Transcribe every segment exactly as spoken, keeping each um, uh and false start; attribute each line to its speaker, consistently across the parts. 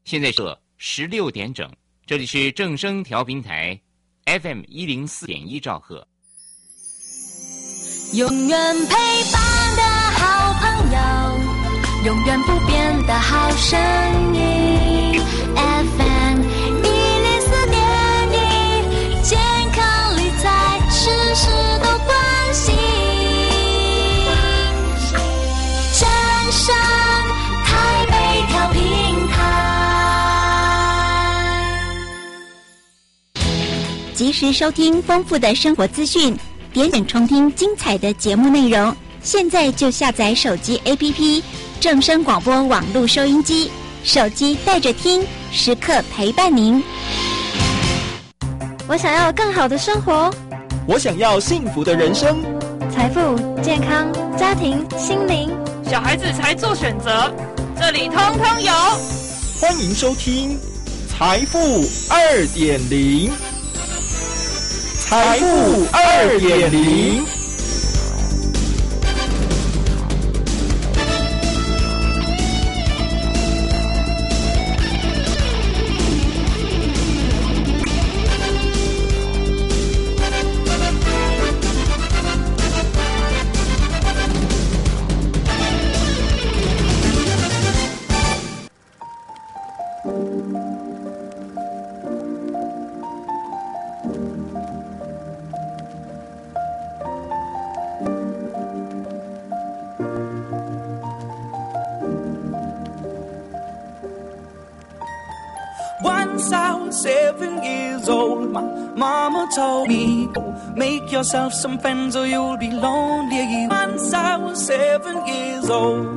Speaker 1: 现在是十六点整，这里是正声调频台 F M 一零四点一兆赫。
Speaker 2: 永远陪伴的好朋友，永远不变的好声音 F M 一零四点一，健康理财事事都关心。正声台北调频台，
Speaker 3: 及时收听丰富的生活资讯，点点重听精彩的节目内容。现在就下载手机 A P P 正声广播网络收音机，手机带着听，时刻陪伴您。
Speaker 4: 我想要更好的生活，
Speaker 5: 我想要幸福的人生，
Speaker 4: 财富、健康、家庭、心灵，
Speaker 6: 小孩子才做选择，这里通通有。
Speaker 5: 欢迎收听财富二点零。财富二点零。
Speaker 7: Once I was seven years old, my mama told me, go make yourself some friends or you'll be lonely. Once I was seven years old.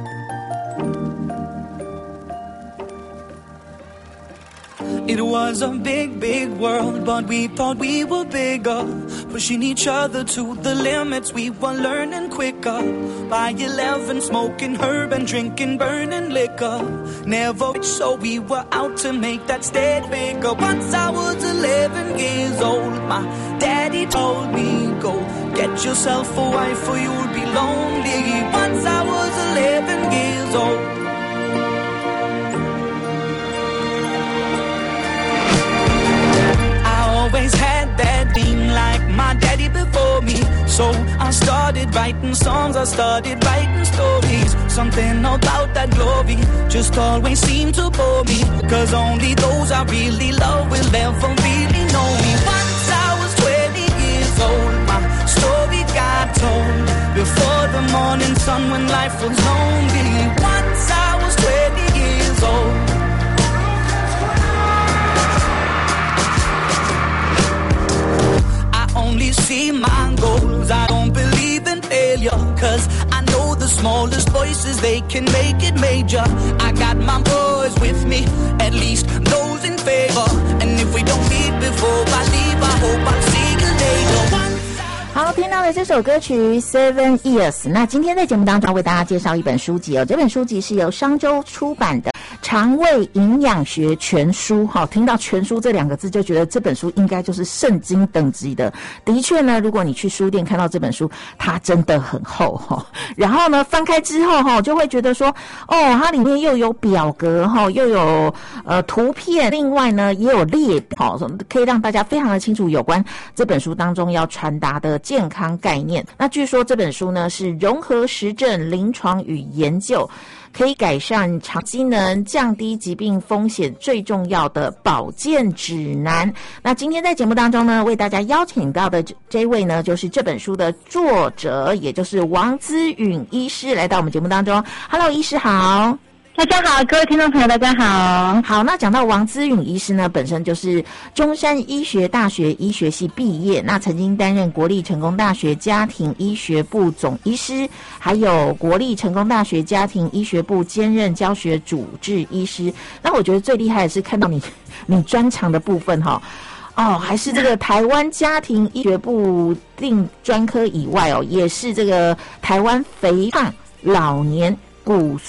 Speaker 7: It was a big, big world, but we thought we were bigger, pushing each other to the limits. We were learning quicker. By eleven, smoking herb and drinking burning liquor. Never rich, so we were out to make that steady figure. Once I was eleven years old, my daddy told me, go get yourself a wife or you'll be lonely. Once I was eleven years old. Always had that dream like my daddy before me. So I started writing songs, I started writing stories. Something about that glory just always seemed to bore me, cause only those I really love will ever really know me. Once I was twenty years old, my story got told before the morning sun when life was lonely. Once I was twenty years old. Only see my goals, I don't believe in failure, cause I know the smallest voices, they can make it major. I got my boys with me, at least those in favor. And if we don't meet before I leave, I hope I'll see you later.
Speaker 8: 好，听到的这首歌曲 Seven Years。 那今天在节目当中为大家介绍一本书籍哦，这本书籍是由商周出版的肠胃营养学全书。好，听到全书这两个字就觉得这本书应该就是圣经等级的。的确呢，如果你去书店看到这本书，它真的很厚哈。然后呢，翻开之后哈，就会觉得说，哦，它里面又有表格哈，又有呃图片，另外呢也有列表，可以让大家非常的清楚有关这本书当中要传达的健康概念。那据说这本书呢是融合实证、临床与研究，可以改善肠机能、降低疾病风险最重要的保健指南。那今天在节目当中呢，为大家邀请到的这位呢，就是这本书的作者，也就是王姿允医师来到我们节目当中。Hello， 医师好。
Speaker 9: 大家好，各位听众朋友大家好。
Speaker 8: 好，那讲到王姿允医师呢，本身就是中山医学大学医学系毕业，那曾经担任国立成功大学家庭医学部总医师，还有国立成功大学家庭医学部兼任教学主治医师。那我觉得最厉害的是看到你你专长的部分哈。哦，还是这个台湾家庭医学部定专科以外哦，也是这个台湾肥胖老年骨松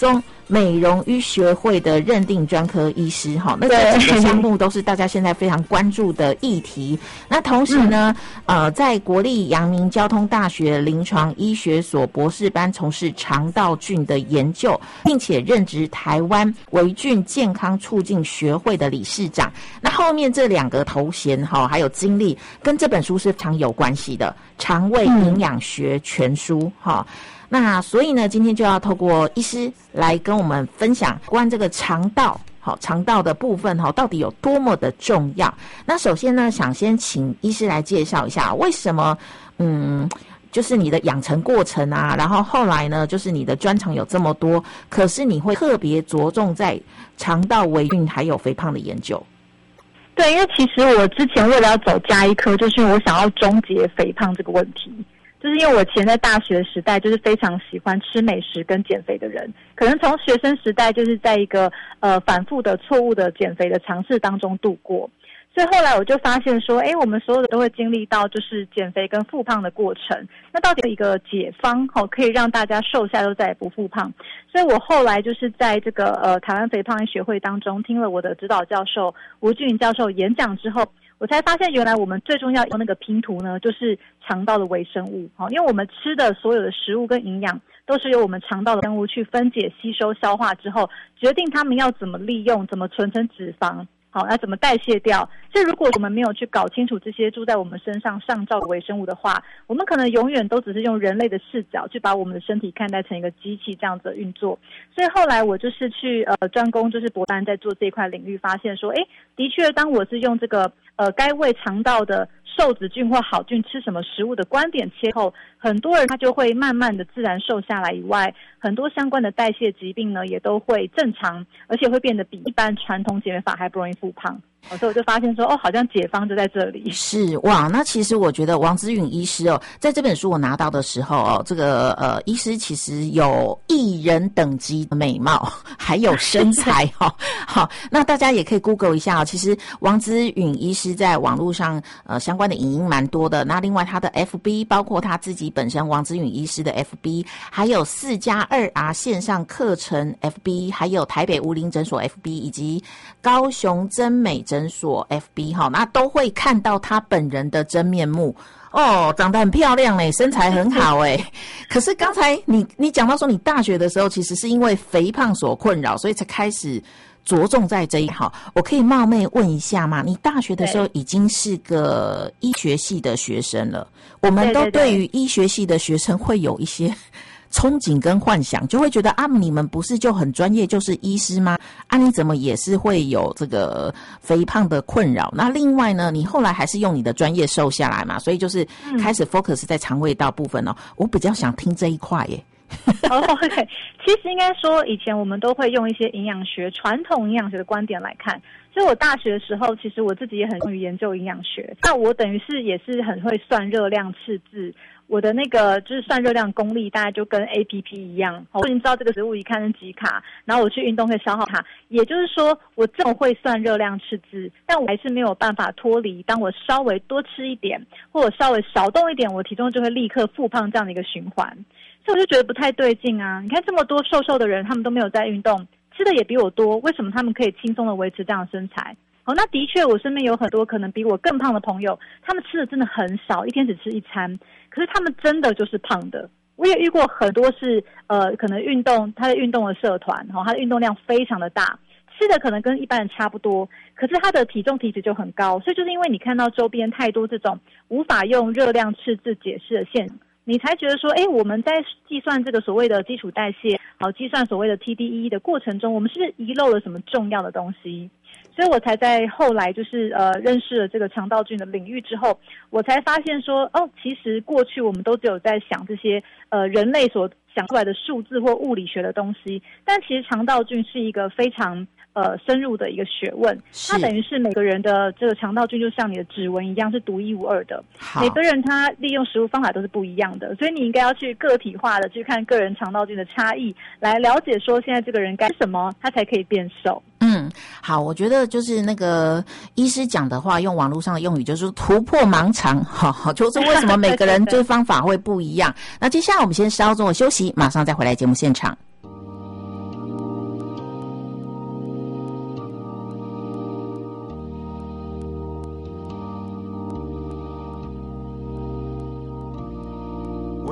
Speaker 8: 美容医学会的认定专科医师哈，那这几个项目都是大家现在非常关注的议题。那同时呢，嗯、呃，在国立阳明交通大学临床医学所博士班从事肠道菌的研究，并且任职台湾微菌健康促进学会的理事长。那后面这两个头衔哈，还有经历，跟这本书是非常有关系的，《肠胃营养学全书》哈。那所以呢，今天就要透过医师来跟我们分享关于这个肠道，好，肠道的部分哈，到底有多么的重要。那首先呢，想先请医师来介绍一下，为什么嗯，就是你的养成过程啊，然后后来呢，就是你的专长有这么多，可是你会特别着重在肠道微菌还有肥胖的研究。
Speaker 9: 对，因为其实我之前为了要走家医科，就是因为我想要终结肥胖这个问题。就是因为我以前在大学时代就是非常喜欢吃美食跟减肥的人，可能从学生时代就是在一个呃反复的错误的减肥的尝试当中度过，所以后来我就发现说，哎，我们所有的都会经历到就是减肥跟复胖的过程，那到底有一个解方哦，可以让大家瘦下都再也不复胖。所以我后来就是在这个呃台湾肥胖医学会当中听了我的指导教授吴俊云教授演讲之后，我才发现原来我们最重要用那个拼图呢，就是肠道的微生物。因为我们吃的所有的食物跟营养都是由我们肠道的生物去分解、吸收、消化之后，决定它们要怎么利用、怎么存成脂肪，好，那怎么代谢掉。所以如果我们没有去搞清楚这些住在我们身上上兆的微生物的话，我们可能永远都只是用人类的视角去把我们的身体看待成一个机器这样子的运作。所以后来我就是去呃专攻就是博班在做这一块领域，发现说，哎，的确当我是用这个呃该为肠道的瘦子菌或好菌吃什么食物的观点切后，很多人他就会慢慢的自然瘦下来以外，很多相关的代谢疾病呢也都会正常，而且会变得比一般传统减肥法还不容易复胖。所以我就发现说，哦，好像解方就在这里。
Speaker 8: 是哇，那其实我觉得王姿允医师哦，在这本书我拿到的时候哦，这个呃，医师其实有艺人等级的美貌，还有身材哈、哦。好，那大家也可以 Google 一下哦。其实王姿允医师在网络上呃相关的影音蛮多的。那另外他的 F B， 包括他自己本身王姿允医师的 F B， 还有四加二 R 线上课程 F B， 还有台北无龄诊所 F B， 以及高雄真美诊所 F B 哈，那都会看到他本人的真面目哦，长得很漂亮嘞，身材很好哎。可是刚才你你讲到说，你大学的时候其实是因为肥胖所困扰，所以才开始着重在这一行。我可以冒昧问一下吗？你大学的时候已经是个医学系的学生了，我们都对于医学系的学生会有一些憧憬跟幻想，就会觉得啊，你们不是就很专业，就是医师吗？啊，你怎么也是会有这个肥胖的困扰？那另外呢，你后来还是用你的专业瘦下来嘛，所以就是开始 focus 在肠胃道部分哦。嗯、我比较想听这一块耶。
Speaker 9: 哦、oh, ，OK， 其实应该说，以前我们都会用一些营养学、传统营养学的观点来看。所以我大学的时候，其实我自己也很用于研究营养学。那我等于是也是很会算热量、赤字。我的那个就是算热量功力，大概就跟 A P P 一样。我已经知道这个食物一看是几卡，然后我去运动可以消耗它。也就是说，我这么会算热量赤字，但我还是没有办法脱离，当我稍微多吃一点，或者稍微少动一点，我体重就会立刻复胖这样的一个循环。所以我就觉得不太对劲啊！你看这么多瘦瘦的人，他们都没有在运动，吃的也比我多，为什么他们可以轻松的维持这样的身材？好，那的确我身边有很多可能比我更胖的朋友，他们吃的真的很少，一天只吃一餐，可是他们真的就是胖的。我也遇过很多是呃，可能运动他的运动的社团，哦，他的运动量非常的大，吃的可能跟一般人差不多，可是他的体重体脂就很高。所以就是因为你看到周边太多这种无法用热量赤字解释的现象，你才觉得说，哎，我们在计算这个所谓的基础代谢，好，计算所谓的 T D E 的过程中，我们是不是遗漏了什么重要的东西？所以我才在后来就是呃认识了这个肠道菌的领域之后，我才发现说，哦，其实过去我们都只有在想这些呃人类所想出来的数字或物理学的东西，但其实肠道菌是一个非常呃深入的一个学问，它等于是每个人的这个肠道菌就像你的指纹一样是独一无二的，每个人他利用食物方法都是不一样的，所以你应该要去个体化的去看个人肠道菌的差异，来了解说现在这个人该吃什么他才可以变瘦。
Speaker 8: 嗯，好，我觉得就是那个医师讲的话，用网络上的用语就是突破盲肠，哈，就是为什么每个人追方法会不一样。那接下来我们先稍作休息，马上再回来节目现场。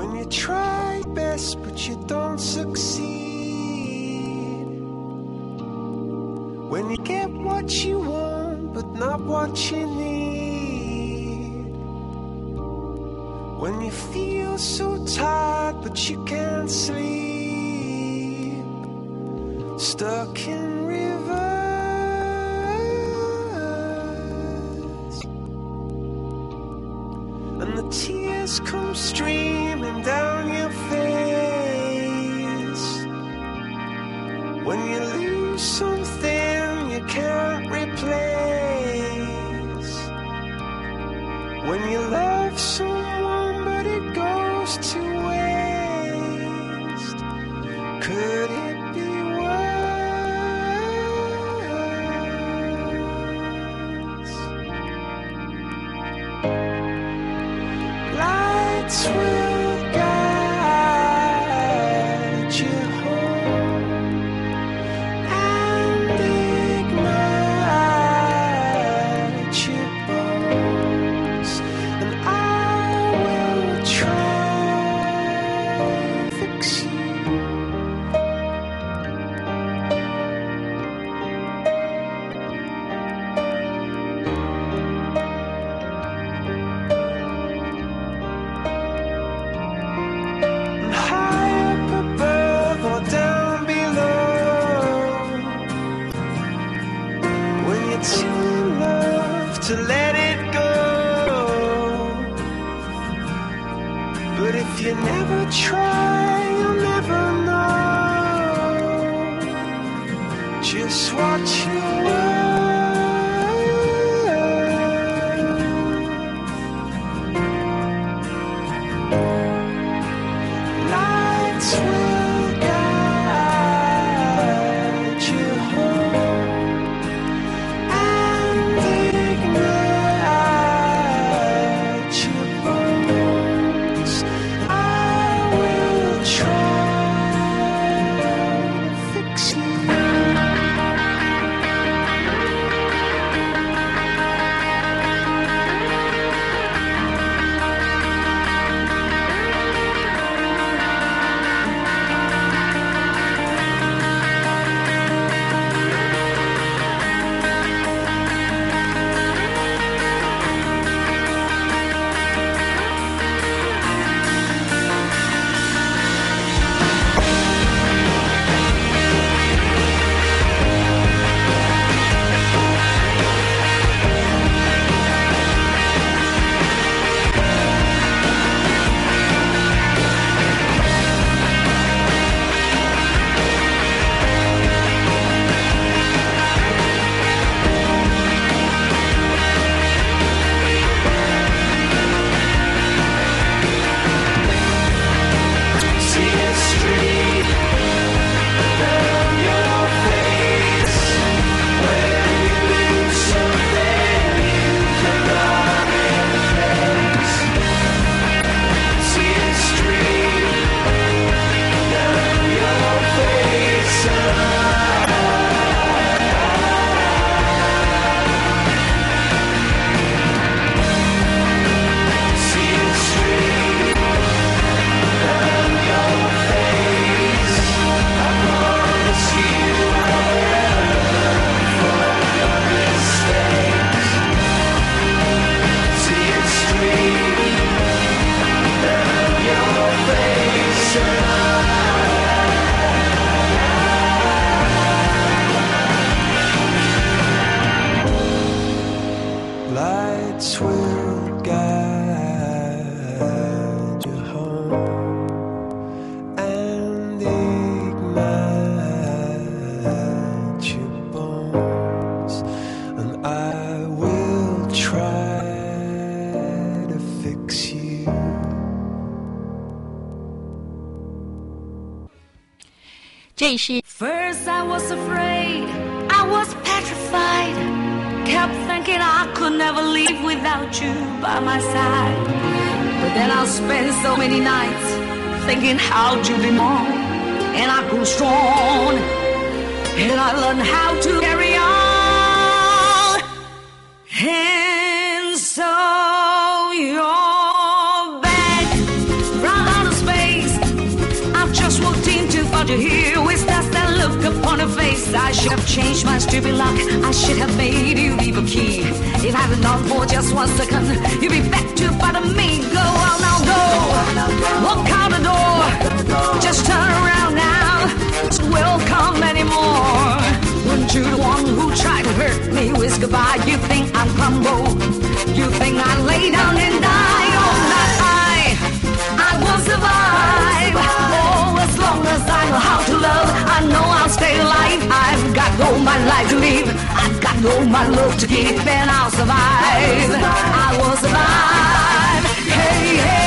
Speaker 10: When you try best but you don't succeed. When you get what you want but not what you need. When you feel so tired but you can't sleep. Stuck in rivers. And the tears come streaming down your face. When you lose something you can't replace. When you love someone but it goes to waste. Could it be worse? Lights will guide you home and ignite your bones, and I will try to fix you. And high up above or down below, when you're too in love to let it go. But if you never try, you'll never know just what you were. Lights will guide you home and ignite your bones. I will try to fix you. See a street down your face. When you lose something you cannot replace. See a street down your face. See a street down your face. I promise you I'll learn from your mistakes. See a street down your face. Lights will guide you home and ignite your bones, and I will try to fix you.
Speaker 3: 这是
Speaker 11: First I was afraid, I was petrified. Kept thinking I could never live without you by my side. But then I spent so many nights thinking how'd you be more. And I grew strong, and I learned how to carry on. And so you're back from outer changed my stupid luck. I should have made you leave a key. If I had known for just one second, you'd be back to bother me. Go out now, go. Walk out the door. Just turn around now. Will come anymore. Weren't you the one who tried to hurt me with goodbye? You think I'm crumble? You think I lay down and die? Oh, not I. I will survive. Oh, as long as I know how to love, I know I'll stay alive. I've got all my life to live. I've got all my love to give, and I'll survive. I will survive. Hey, hey.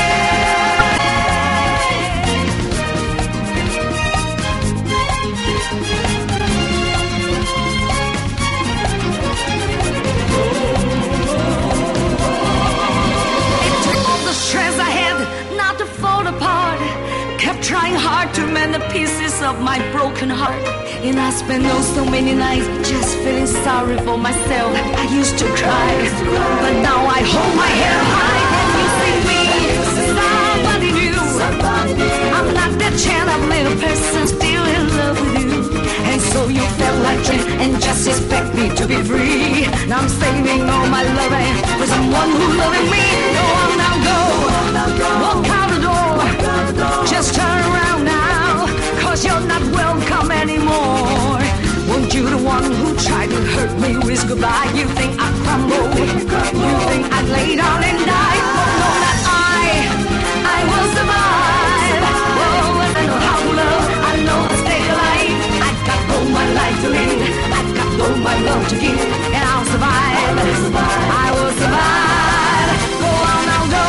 Speaker 11: Stress I had not to fall apart. Kept trying hard to mend the pieces of my broken heart. And I spent oh so many nights just feeling sorry for myself. I used to cry, but now I hold my head high. And you see me, somebody new. I'm not that child little person still in love with you. And so you felt like dream and just expect me to be free. Now I'm saving all my loving for someone who loving me. Go on now, go. Walk out the door. Just turn around now, cause you're not welcome anymore. Weren't you the one who tried to hurt me with goodbye? You think I'd crumble? You think I'd lay down and die? Oh no, not I. I will survive. Oh, I know how to love. I know to stay alive. I've got all my life to live. I've got all my love to give, and I'll survive. I will survive. Go on now, go.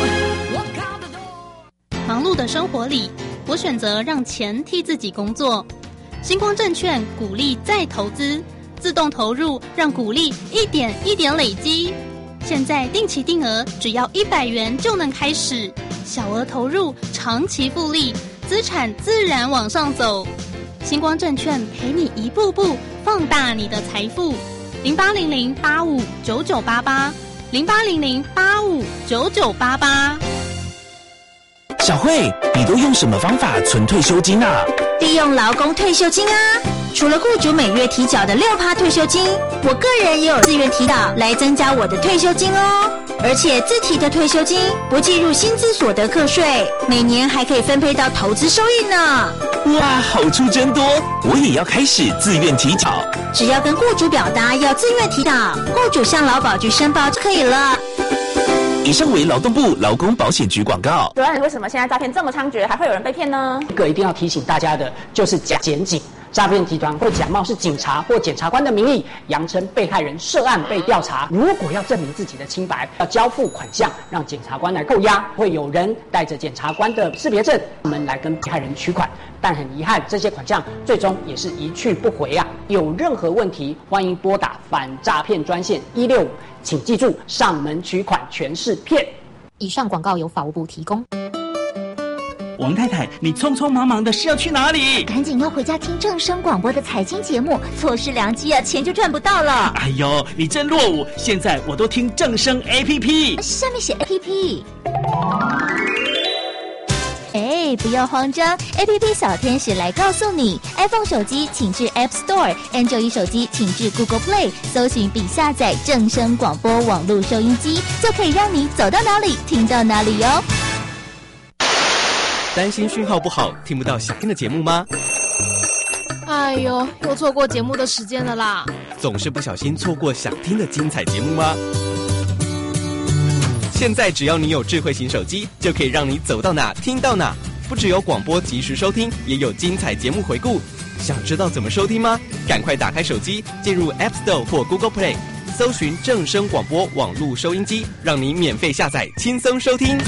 Speaker 12: 忙碌的生活里，我选择让钱替自己工作。星光证券鼓励再投资，自动投入，让股利一点一点累积。现在定期定额只要一百元就能开始，小额投入，长期复利，资产自然往上走。星光证券陪你一步步放大你的财富。零八零零八五九九八八，零八零零八五九九八八。
Speaker 13: 小慧，你都用什么方法存退休金啊？
Speaker 3: 利用劳工退休金啊！除了雇主每月提缴的六趴退休金，我个人也有自愿提缴来增加我的退休金哦。而且自提的退休金不计入薪资所得课税，每年还可以分配到投资收益呢。
Speaker 13: 哇，好处真多！我也要开始自愿提缴。
Speaker 3: 只要跟雇主表达要自愿提缴，雇主向劳保局申报就可以了。
Speaker 13: 以上为劳动部劳工保险局广告。
Speaker 8: 主任，为什么现在诈骗这么猖獗，还会有人被骗呢？
Speaker 14: 一个一定要提醒大家的，就是假检警。诈骗集团会假冒是警察或检察官的名义，扬称被害人涉案被调查。如果要证明自己的清白，要交付款项让检察官来扣押，会有人带着检察官的识别证门来跟被害人取款。但很遗憾，这些款项最终也是一去不回啊！有任何问题，欢迎拨打反诈骗专线一六五，请记住，上门取款全是骗。
Speaker 15: 以上广告由法务部提供。
Speaker 16: 王太太，你匆匆忙忙的是要去哪里？
Speaker 3: 赶紧要回家听正声广播的财经节目，错失良机啊，钱就赚不到了。
Speaker 16: 哎呦，你真落伍！现在我都听正声 A P P，
Speaker 3: 下面写 A P P。哎，不要慌张 ，A P P 小天使来告诉你 ，iPhone 手机请至 App Store，Android 手机请至 Google Play， 搜寻并下载正声广播网络收音机，就可以让你走到哪里听到哪里哟。
Speaker 17: 担心讯号不好，听不到想听的节目吗？
Speaker 18: 哎呦，又错过节目的时间了啦！
Speaker 17: 总是不小心错过想听的精彩节目吗？现在只要你有智慧型手机，就可以让你走到哪听到哪。不只有广播及时收听，也有精彩节目回顾。想知道怎么收听吗？赶快打开手机，进入 App Store 或 Google Play， 搜寻正声广播网络收音机，让你免费下载，轻松收听。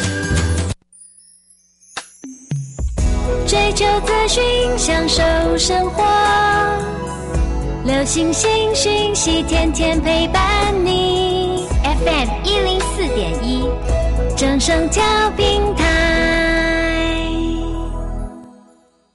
Speaker 2: 追求资讯，享受生活，流行新讯息，天天陪伴你。F M 一零四点一，正声调频台。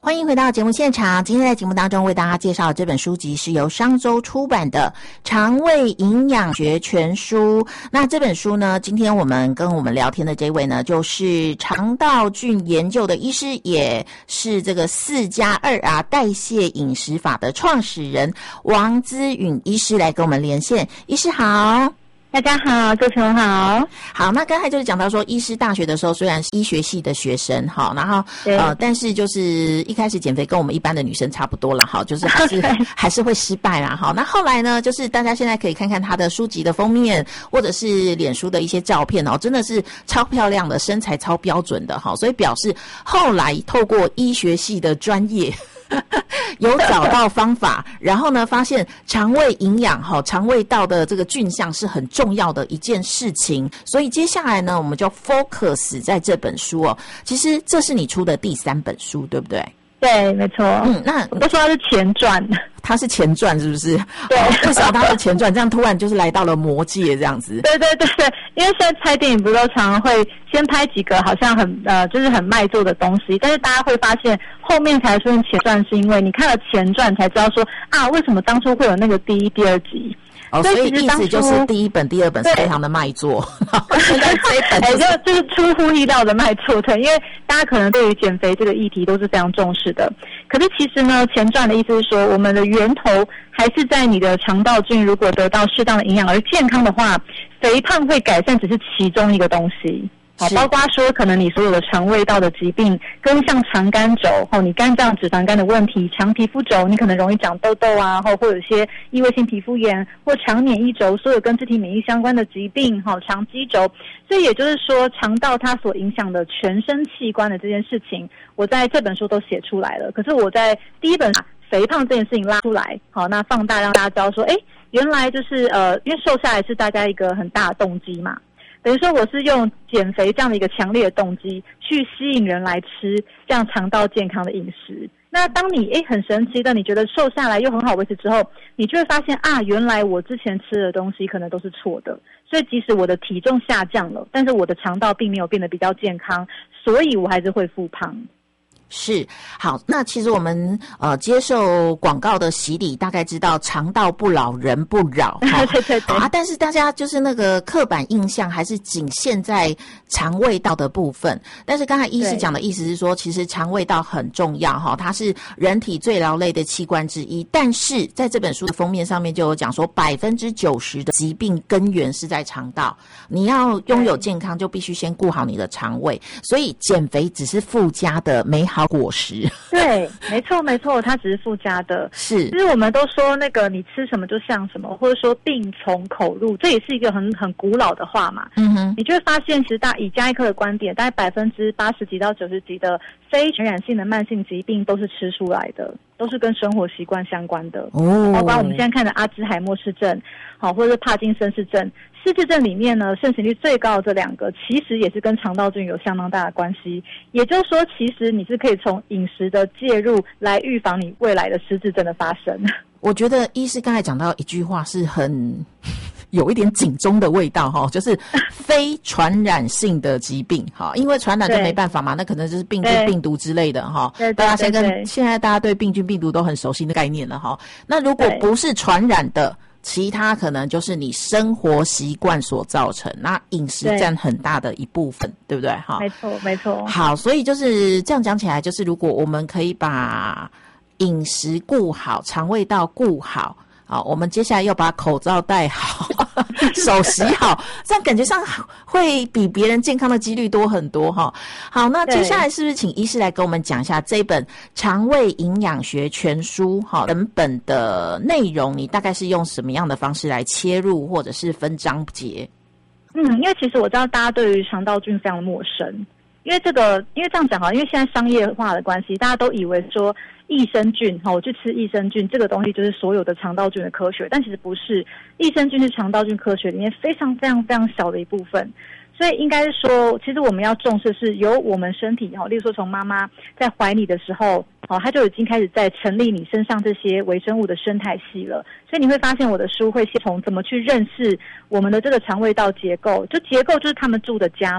Speaker 8: 欢迎回到节目现场。今天在节目当中为大家介绍的这本书籍是由商周出版的《肠胃营养学全书》。那这本书呢，今天我们跟我们聊天的这位呢，就是肠道菌研究的医师，也是这个四加二 R 代谢饮食法的创始人王姿允医师来跟我们连线。医师好。
Speaker 9: 大家好，主持人好。
Speaker 8: 好，那刚才就是讲到说，医师大学的时候虽然是医学系的学生，哈，然后呃，但是就是一开始减肥跟我们一般的女生差不多了，哈，就是还是还是会失败啦，哈。那后来呢，就是大家现在可以看看他的书籍的封面，或者是脸书的一些照片哦，真的是超漂亮的，身材超标准的，哈，所以表示后来透过医学系的专业。有找到方法，然后呢，发现肠胃营养哈，肠胃道的这个菌相是很重要的一件事情，所以接下来呢，我们就 focus 在这本书哦。其实这是你出的第三本书，对不对？
Speaker 9: 对，没错。嗯，那我都说它是前传，
Speaker 8: 它是前传是不是？对，哦、为什么它是前传？这样突然就是来到了魔界这样子。
Speaker 9: 对对对对，因为现在拍电影不是都常常会先拍几个好像很呃就是很卖座的东西，但是大家会发现后面才出现前传，是因为你看了前传才知道说啊，为什么当初会有那个第一、第二集。
Speaker 8: 哦，所以意思就是第一本、第二本是非常的卖座，现在这一本就是、
Speaker 9: 欸、就, 就是出乎意料的卖座，对，因为大家可能对于减肥这个议题都是非常重视的。可是其实呢，前传的意思是说，我们的源头还是在你的肠道菌，如果得到适当的营养而健康的话，肥胖会改善只是其中一个东西。好，包括说可能你所有的肠胃道的疾病，跟像肠肝肘，吼，你肝脏脂肪肝的问题，肠皮肤肘，你可能容易长痘痘啊，或或有一些异位性皮肤炎，或肠免疫肘，所有跟自体免疫相关的疾病，吼，肠肌肘。所以也就是说，肠道它所影响的全身器官的这件事情，我在这本书都写出来了。可是我在第一本肥胖这件事情拉出来，好，那放大让大家知道说，哎，原来就是呃，因为瘦下来是大家一个很大的动机嘛。等于说我是用减肥这样的一个强烈的动机去吸引人来吃这样肠道健康的饮食。那当你诶很神奇的你觉得瘦下来又很好维持之后，你就会发现啊，原来我之前吃的东西可能都是错的。所以即使我的体重下降了，但是我的肠道并没有变得比较健康，所以我还是会复胖。
Speaker 8: 是，好，那其实我们呃接受广告的洗礼，大概知道肠道不老人不扰，
Speaker 9: 对对对
Speaker 8: 啊，但是大家就是那个刻板印象还是仅限在肠胃道的部分。但是刚才医师讲的意思是说，其实肠胃道很重要哈，它是人体最劳累的器官之一。但是在这本书的封面上面就有讲说，百分之九十的疾病根源是在肠道。你要拥有健康，就必须先顾好你的肠胃。所以减肥只是附加的美好果实。
Speaker 9: 对，没错没错，它只是附加的。
Speaker 8: 是，
Speaker 9: 其实我们都说那个你吃什么就像什么，或者说病从口入，这也是一个很很古老的话嘛。
Speaker 8: 嗯哼，
Speaker 9: 你就会发现，其实大以家医科的观点，大概百分之八十几到九十几的非传染性的慢性疾病都是吃出来的，都是跟生活习惯相关的。
Speaker 8: 哦，
Speaker 9: 包括我们现在看的阿兹海默氏症，好，或者是帕金森氏症。失智症里面呢，盛行率最高的这两个，其实也是跟肠道菌有相当大的关系。也就是说，其实你是可以从饮食的介入来预防你未来的失智症的发生。
Speaker 8: 我觉得医师刚才讲到一句话是很有一点警钟的味道哈，就是非传染性的疾病哈，因为传染就没办法嘛，那可能就是病菌、病毒之类的哈。大家现在现在大家对病菌、病毒都很熟悉的概念了哈。那如果不是传染的，其他可能就是你生活习惯所造成，那饮食占很大的一部分， 对, 对不对？哈，
Speaker 9: 没错，没错。
Speaker 8: 好，所以就是这样讲起来，就是如果我们可以把饮食顾好，肠胃道顾好，好，我们接下来要把口罩戴好，手洗好，这样感觉上会比别人健康的几率多很多哈。好，那接下来是不是请医师来跟我们讲一下这本《肠胃营养学全书》哈，整本的内容，你大概是用什么样的方式来切入，或者是分章节？
Speaker 9: 嗯，因为其实我知道大家对于肠道菌非常的陌生，因为这个，因为这样讲哈，因为现在商业化的关系，大家都以为说益生菌，哈，我去吃益生菌这个东西就是所有的肠道菌的科学，但其实不是，益生菌是肠道菌科学里面非常非常非常小的一部分。所以应该是说，其实我们要重视是由我们身体，例如说从妈妈在怀你的时候，它就已经开始在成立你身上这些微生物的生态系了。所以你会发现我的书会先从怎么去认识我们的这个肠胃道结构，就结构就是他们住的家嘛。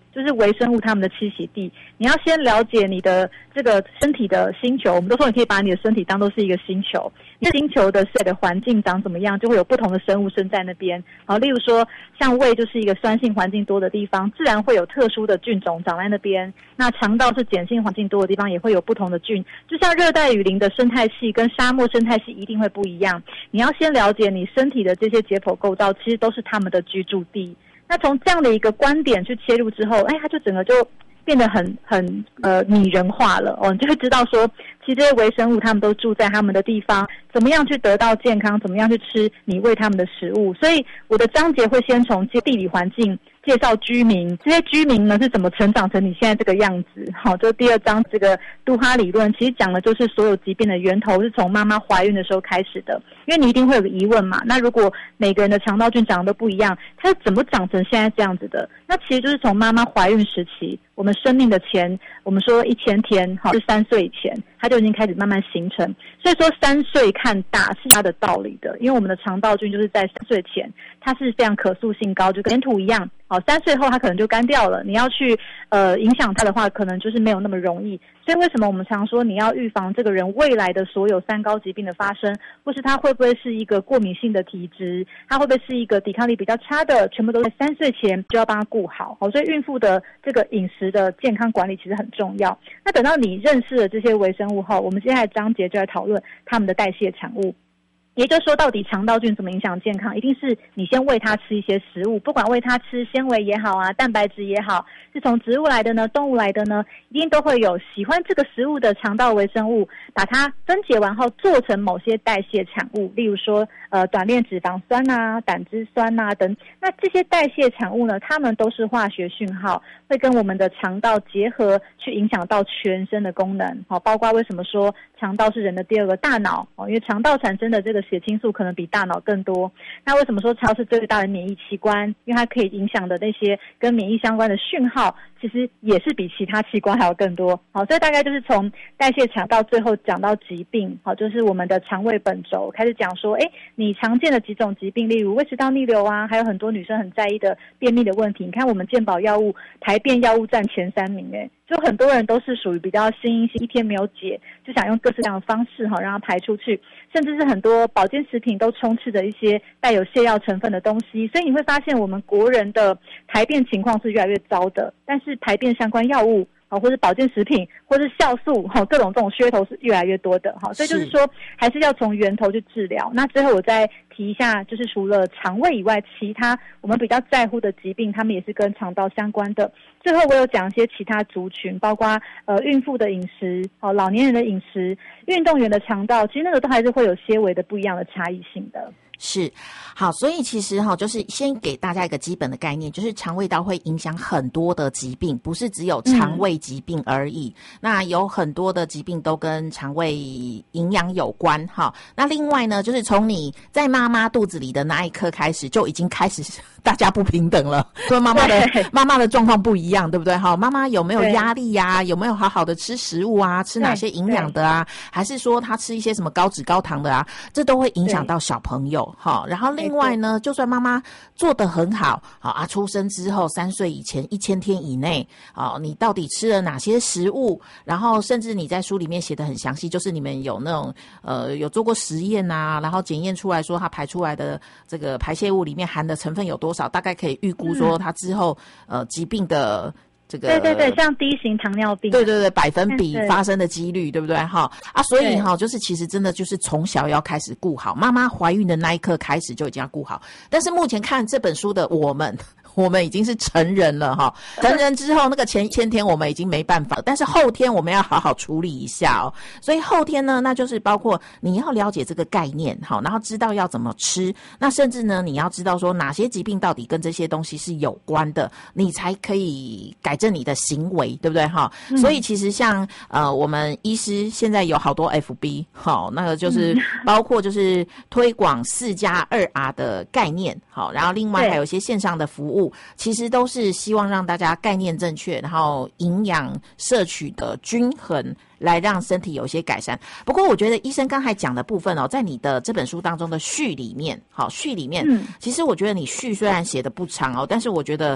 Speaker 9: 就是微生物它们的栖息地。你要先了解你的这个身体的星球，我们都说你可以把你的身体当作是一个星球，你星球的晒的环境长怎么样，就会有不同的生物生在那边。好，例如说像胃就是一个酸性环境多的地方，自然会有特殊的菌种长在那边。那肠道是碱性环境多的地方，也会有不同的菌。就像热带雨林的生态系跟沙漠生态系一定会不一样。你要先了解你身体的这些解剖构造，其实都是他们的居住地。那从这样的一个观点去切入之后，哎，它就整个就变得很很呃拟人化了哦，你就会知道说，其实这些微生物他们都住在他们的地方，怎么样去得到健康，怎么样去吃你喂他们的食物。所以我的章节会先从地理环境介绍居民，这些居民呢是怎么成长成你现在这个样子。好，这第二章这个杜哈理论其实讲的就是所有疾病的源头是从妈妈怀孕的时候开始的。因为你一定会有个疑问嘛，那如果每个人的肠道菌长得都不一样，它是怎么长成现在这样子的？那其实就是从妈妈怀孕时期，我们生命的前，我们说一千天，好，是三岁以前，它就已经开始慢慢形成。所以说三岁看大是它的道理的，因为我们的肠道菌就是在三岁前，它是非常可塑性高，就跟粘土一样。好，三岁后它可能就干掉了，你要去呃影响它的话，可能就是没有那么容易。所以为什么我们常说你要预防这个人未来的所有三高疾病的发生，或是他会不会是一个过敏性的体质，他会不会是一个抵抗力比较差的，全部都在三岁前就要帮他顾好。好，所以孕妇的这个饮食的健康管理其实很重要。那等到你认识了这些微生物后，我们接下来章节就来讨论他们的代谢产物。也就是说，到底肠道菌怎么影响健康，一定是你先喂它吃一些食物，不管喂它吃纤维也好啊，蛋白质也好，是从植物来的呢，动物来的呢，一定都会有喜欢这个食物的肠道微生物，把它分解完后做成某些代谢产物，例如说呃短链脂肪酸啊、胆汁酸啊等。那这些代谢产物呢，它们都是化学讯号，会跟我们的肠道结合，去影响到全身的功能。好，包括为什么说肠道是人的第二个大脑，因为肠道产生的这个血清素可能比大脑更多。那为什么说肠道是最大的免疫器官？因为它可以影响的那些跟免疫相关的讯号，其实也是比其他器官还要更多。好，所以大概就是从代谢产到最后讲到疾病，好，就是我们的肠胃本轴开始讲说，哎，你常见的几种疾病，例如胃食道逆流啊，还有很多女生很在意的便秘的问题。你看我们健保药物排便药物占前三名，哎，就很多人都是属于比较心因性，一天没有解，就想用各式各样的方式哈让它排出去，甚至是很多保健食品都充斥着一些带有泻药成分的东西，所以你会发现我们国人的排便情况是越来越糟的，但是排便相关药物啊，或是保健食品，或是酵素，哈，各种这种噱头是越来越多的，哈，所以就是说，还是要从源头去治疗。那最后我再提一下，就是除了肠胃以外，其他我们比较在乎的疾病，他们也是跟肠道相关的。最后我有讲一些其他族群，包括呃孕妇的饮食，哦，老年人的饮食，运动员的肠道，其实那个都还是会有些微的不一样的差异性的。
Speaker 8: 是，好，所以其实哈，就是先给大家一个基本的概念，就是肠胃道会影响很多的疾病，不是只有肠胃疾病而已。嗯、那有很多的疾病都跟肠胃营养有关哈。那另外呢，就是从你在妈妈肚子里的那一刻开始，就已经开始大家不平等了，说妈妈的妈妈的状况不一样，对不对？哈，妈妈有没有压力呀、啊？有没有好好的吃食物啊？吃哪些营养的啊？还是说她吃一些什么高脂高糖的啊？这都会影响到小朋友。好，然后另外呢，就算妈妈做得很好，好啊，出生之后三岁以前一千天以内，好，你到底吃了哪些食物？然后甚至你在书里面写得很详细，就是你们有那种呃有做过实验啊，然后检验出来说它排出来的这个排泄物里面含的成分有多少，大概可以预估说它之后、嗯、呃疾病的。这个
Speaker 9: 对对对，像第一型糖尿病，
Speaker 8: 对对对，百分比发生的几率，对不对？哈啊，所以哈，就是其实真的就是从小要开始顾好，妈妈怀孕的那一刻开始就已经要顾好。但是目前看这本书的我们。我们已经是成人了哈，成人之后那个前千天我们已经没办法，但是后天我们要好好处理一下哦。所以后天呢，那就是包括你要了解这个概念哈，然后知道要怎么吃，那甚至呢，你要知道说哪些疾病到底跟这些东西是有关的，你才可以改正你的行为，对不对哈？嗯、所以其实像呃，我们医师现在有好多 F B 好，那个就是包括就是推广四加二 R 的概念好，然后另外还有一些线上的服务。其实都是希望让大家概念正确，然后营养摄取的均衡，来让身体有一些改善。不过我觉得医生刚才讲的部分哦，在你的这本书当中的序里面，好序里面、嗯，其实我觉得你序虽然写的不长哦，但是我觉得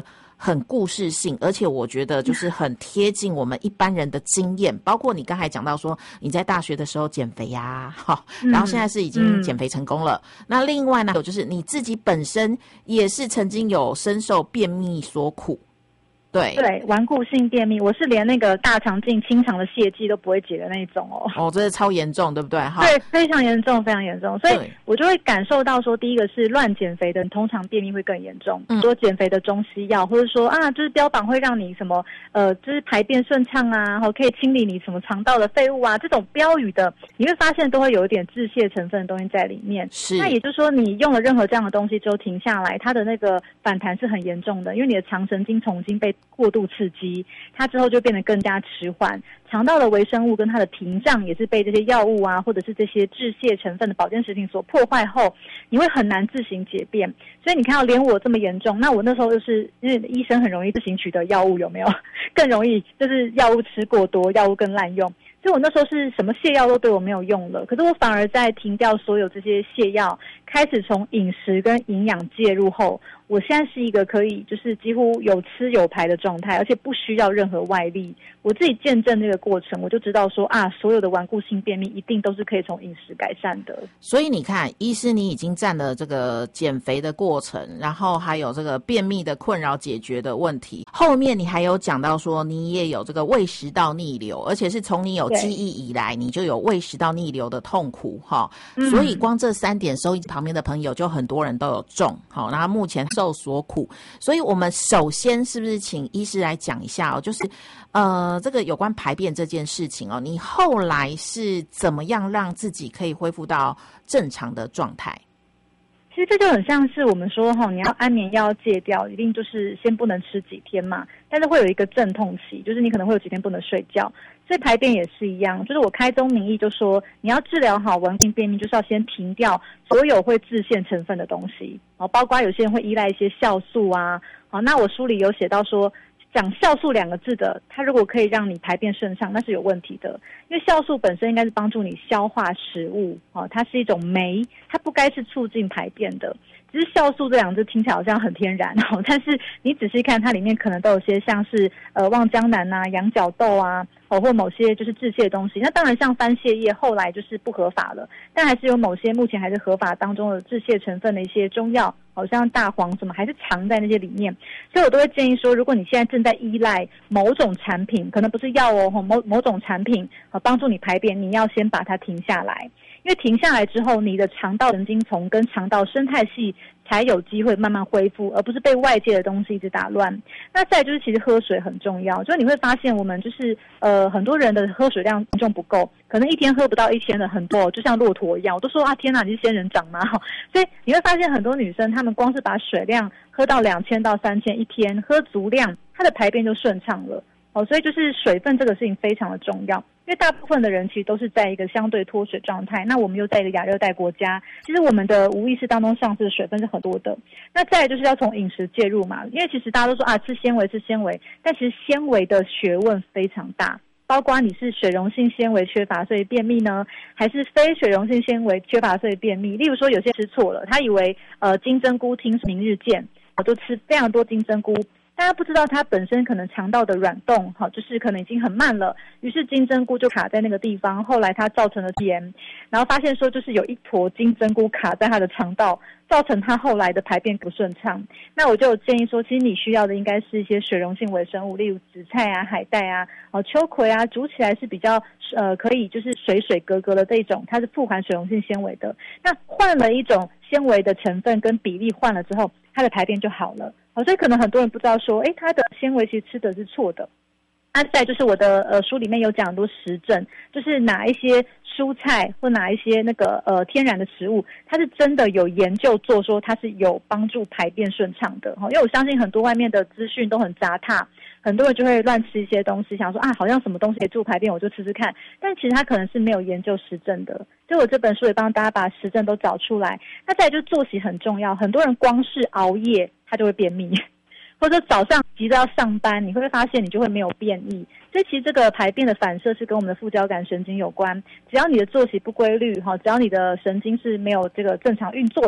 Speaker 8: 很故事性，而且我觉得就是很贴近我们一般人的经验。包括你刚才讲到说你在大学的时候减肥呀、啊，好，然后现在是已经减肥成功了。嗯、那另外呢，有就是你自己本身也是曾经有深受便秘所苦。对
Speaker 9: 对，顽固性便秘，我是连那个大肠镜清肠的泻剂都不会解的那种哦。
Speaker 8: 哦，这是超严重，对不对？哈，
Speaker 9: 对，非常严重，非常严重。所以我就会感受到说，第一个是乱减肥的人，通常便秘会更严重。嗯，多减肥的中西药，或者说啊，就是标榜会让你什么呃，就是排便顺畅啊，然后可以清理你什么肠道的废物啊，这种标语的，你会发现都会有一点致泻成分的东西在里面。
Speaker 8: 是，
Speaker 9: 那也就是说，你用了任何这样的东西之后停下来，它的那个反弹是很严重的，因为你的肠神经丛已经被过度刺激，它之后就变得更加迟缓，肠道的微生物跟它的屏障也是被这些药物啊，或者是这些致泻成分的保健食品所破坏后，你会很难自行解便。所以你看到连我这么严重，那我那时候就是因为医生很容易自行取得药物，有没有？更容易就是药物吃过多，药物更滥用。所以我那时候是什么泻药都对我没有用了，可是我反而在停掉所有这些泻药，开始从饮食跟营养介入后，我现在是一个可以就是几乎有吃有排的状态，而且不需要任何外力。我自己见证这个过程，我就知道说啊，所有的顽固性便秘一定都是可以从饮食改善的。
Speaker 8: 所以你看，医师你已经占了这个减肥的过程，然后还有这个便秘的困扰解决的问题，后面你还有讲到说你也有这个胃食道逆流，而且是从你有记忆以来你就有胃食道逆流的痛苦哈、嗯，所以光这三点收音旁边的朋友就很多人都有中好，然后目前受所苦。所以我们首先是不是请医师来讲一下哦，就是呃这个有关排便这件事情哦，你后来是怎么样让自己可以恢复到正常的状态？
Speaker 9: 其实这就很像是我们说哈，你要安眠药戒掉，一定就是先不能吃几天嘛，但是会有一个阵痛期，就是你可能会有几天不能睡觉。所以排便也是一样，就是我开宗明义就说，你要治疗好顽固性便秘，就是要先停掉所有会致泻成分的东西，哦，包括有些人会依赖一些酵素啊，好，那我书里有写到说，讲酵素两个字的，它如果可以让你排便顺畅，那是有问题的，因为酵素本身应该是帮助你消化食物，哦，它是一种酶，它不该是促进排便的。只是酵素这两个字听起来好像很天然哦，但是你仔细看，它里面可能都有些像是呃望江南啊、羊角豆啊，哦或某些就是致泻的东西。那当然像番泻叶后来就是不合法了，但还是有某些目前还是合法当中的致泻成分的一些中药，好像大黄什么还是藏在那些里面。所以我都会建议说，如果你现在正在依赖某种产品，可能不是药哦，某某种产品呃帮助你排便，你要先把它停下来。因为停下来之后，你的肠道神经丛跟肠道生态系才有机会慢慢恢复，而不是被外界的东西一直打乱。那再来就是其实喝水很重要，就是你会发现我们就是呃很多人的喝水量严重不够，可能一天喝不到一千的很多，就像骆驼一样。我都说啊天哪，你是仙人掌吗？所以你会发现很多女生她们光是把水量喝到两千到三千一天，喝足量，她的排便就顺畅了。哦，所以就是水分这个事情非常的重要，因为大部分的人其实都是在一个相对脱水状态，那我们又在一个亚热带国家，其实我们的无意识当中丧失的水分是很多的。那再来就是要从饮食介入嘛，因为其实大家都说啊吃纤维吃纤维，但其实纤维的学问非常大，包括你是水溶性纤维缺乏所以便秘呢，还是非水溶性纤维缺乏所以便秘。例如说有些吃错了，他以为呃金针菇听明日见，我就吃非常多金针菇，大家不知道它本身可能肠道的软动，好，就是可能已经很慢了，于是金针菇就卡在那个地方，后来它造成了炎，然后发现说就是有一坨金针菇卡在它的肠道，造成它后来的排便不顺畅。那我就有建议说，其实你需要的应该是一些水溶性微生物，例如紫菜啊、海带啊、哦秋葵啊，煮起来是比较呃可以就是水水格格的这一种，它是富含水溶性纤维的。那换了一种纤维的成分跟比例换了之后，它的排便就好了。好，所以可能很多人不知道说，诶，它的纤维其实吃的是错的。那再就是我的呃书里面有讲很多实证，就是哪一些蔬菜或哪一些那个呃天然的食物，它是真的有研究做说它是有帮助排便顺畅的。因为我相信很多外面的资讯都很杂沓，很多人就会乱吃一些东西，想说啊好像什么东西可以助排便，我就吃吃看，但其实它可能是没有研究实证的。所以我这本书也帮大家把实证都找出来。那再来就是作息很重要，很多人光是熬夜他就会便秘，或者早上急着要上班，你会发现你就会没有便意。所以其实这个排便的反射是跟我们的副交感神经有关，只要你的作息不规律，只要你的神经是没有这个正常运作的，你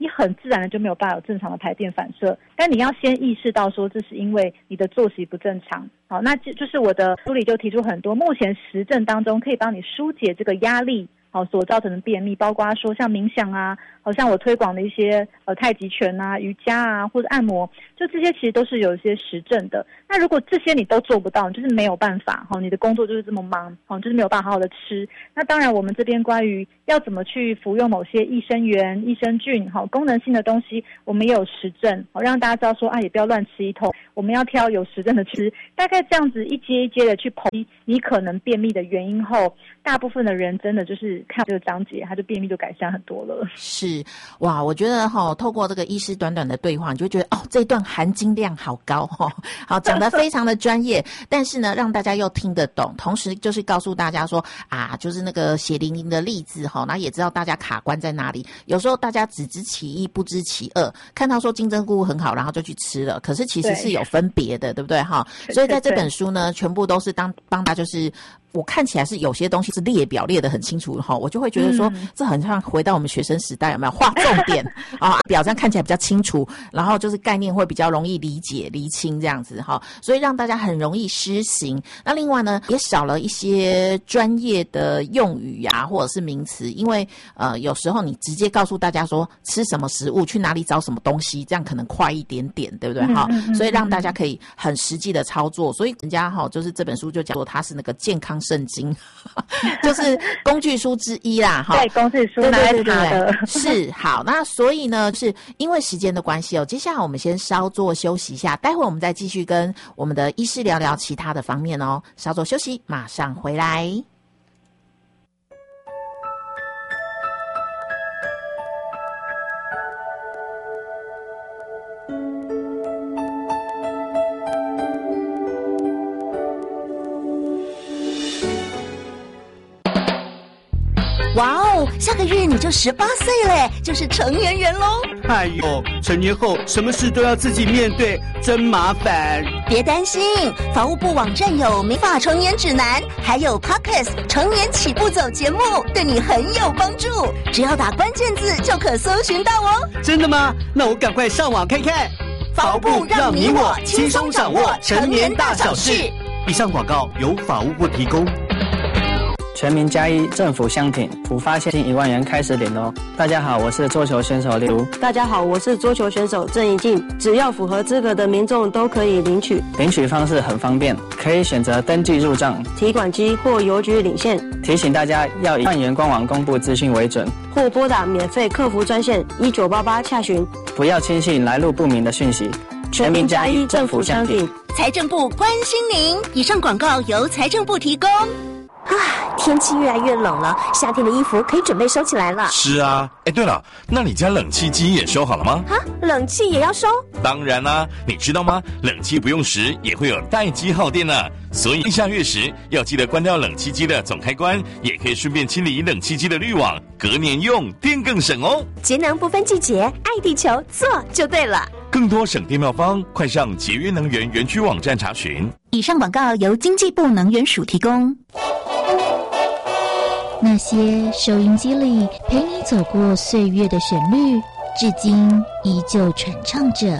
Speaker 9: 你很自然的就没有办法有正常的排便反射。但你要先意识到说这是因为你的作息不正常。好，那就就是我的书里就提出很多目前实证当中可以帮你疏解这个压力好所造成的便秘，包括说像冥想啊，好像我推广的一些呃太极拳啊、瑜伽啊或者按摩，就这些其实都是有一些实证的。那如果这些你都做不到，你就是没有办法哈，你的工作就是这么忙，好，就是没有办法好好的吃。那当然我们这边关于要怎么去服用某些益生元、益生菌好功能性的东西，我们也有实证，好让大家知道说啊，也不要乱吃一通，我们要挑有实证的吃。大概这样子一阶一阶的去剖析你可能便秘的原因后，大部分的人真的就是看这个章节，他就便秘就改善很多了。
Speaker 8: 是哇，我觉得哈、哦，透过这个医师短短的对话，你就觉得哦，这一段含金量好高哈、哦，好讲得非常的专业，但是呢，让大家又听得懂，同时就是告诉大家说啊，就是那个血淋淋的例子哈，那也知道大家卡关在哪里。有时候大家只知其一不知其二，看到说金针菇很好，然后就去吃了，可是其实是有分别的，对不对哈？所以在这本书呢，全部都是当帮大家就是。我看起来是有些东西是列表列得很清楚的哈，我就会觉得说、嗯、这很像回到我们学生时代，有没有画重点啊？表这样看起来比较清楚，然后就是概念会比较容易理解厘清这样子哈，所以让大家很容易施行。那另外呢，也少了一些专业的用语啊，或者是名词，因为呃有时候你直接告诉大家说吃什么食物，去哪里找什么东西，这样可能快一点点，对不对哈、嗯嗯嗯？所以让大家可以很实际的操作。所以人家哈就是这本书就讲说它是那个健康圣经，就是工具书之一啦，哈。
Speaker 9: 对，工具书拿来查的。
Speaker 8: 是好，那所以呢，是因为时间的关系哦，接下来我们先稍作休息一下，待会我们再继续跟我们的医师聊聊其他的方面哦。稍作休息，马上回来。
Speaker 19: 哇哦，下个月你就十八岁了，就是成年人喽！
Speaker 20: 哎呦，成年后什么事都要自己面对，真麻烦。
Speaker 19: 别担心，法务部网站有民法成年指南，还有 Podcast 成年起步走节目，对你很有帮助。只要打关键字就可搜寻到哦。
Speaker 20: 真的吗？那我赶快上网看看。
Speaker 19: 法务部让你我轻松掌握成年大小事。
Speaker 20: 以上广告由法务部提供。
Speaker 21: 全民加一，政府相挺，普发现金一万元开始领哦。大家好，我是桌球选手例如。
Speaker 22: 大家好，我是桌球选手郑怡静。只要符合资格的民众都可以领取。
Speaker 21: 领取方式很方便，可以选择登记入账、
Speaker 22: 提款机或邮局领现。
Speaker 21: 提醒大家要以万元官网公布资讯为准，
Speaker 22: 或拨打免费客服专线一九八八洽询。
Speaker 21: 不要轻信来路不明的讯息。全民加一，政府相挺。
Speaker 19: 财政部关心您。以上广告由财政部提供。
Speaker 23: 啊，天气越来越冷了，夏天的衣服可以准备收起来了。
Speaker 24: 是啊，哎，对了，那你家冷气机也收好了吗？
Speaker 23: 啊，冷气也要收？
Speaker 24: 当然啦、啊，你知道吗？冷气不用时也会有待机耗电呢、啊，所以下月时要记得关掉冷气机的总开关，也可以顺便清理冷气机的滤网，隔年用电更省哦。
Speaker 23: 节能不分季节，爱地球，做就对了。
Speaker 24: 更多省电妙方，快上节约能源园区网站查询。
Speaker 3: 以上广告由经济部能源署提供。那些收音机里陪你走过岁月的旋律，至今依旧传唱着。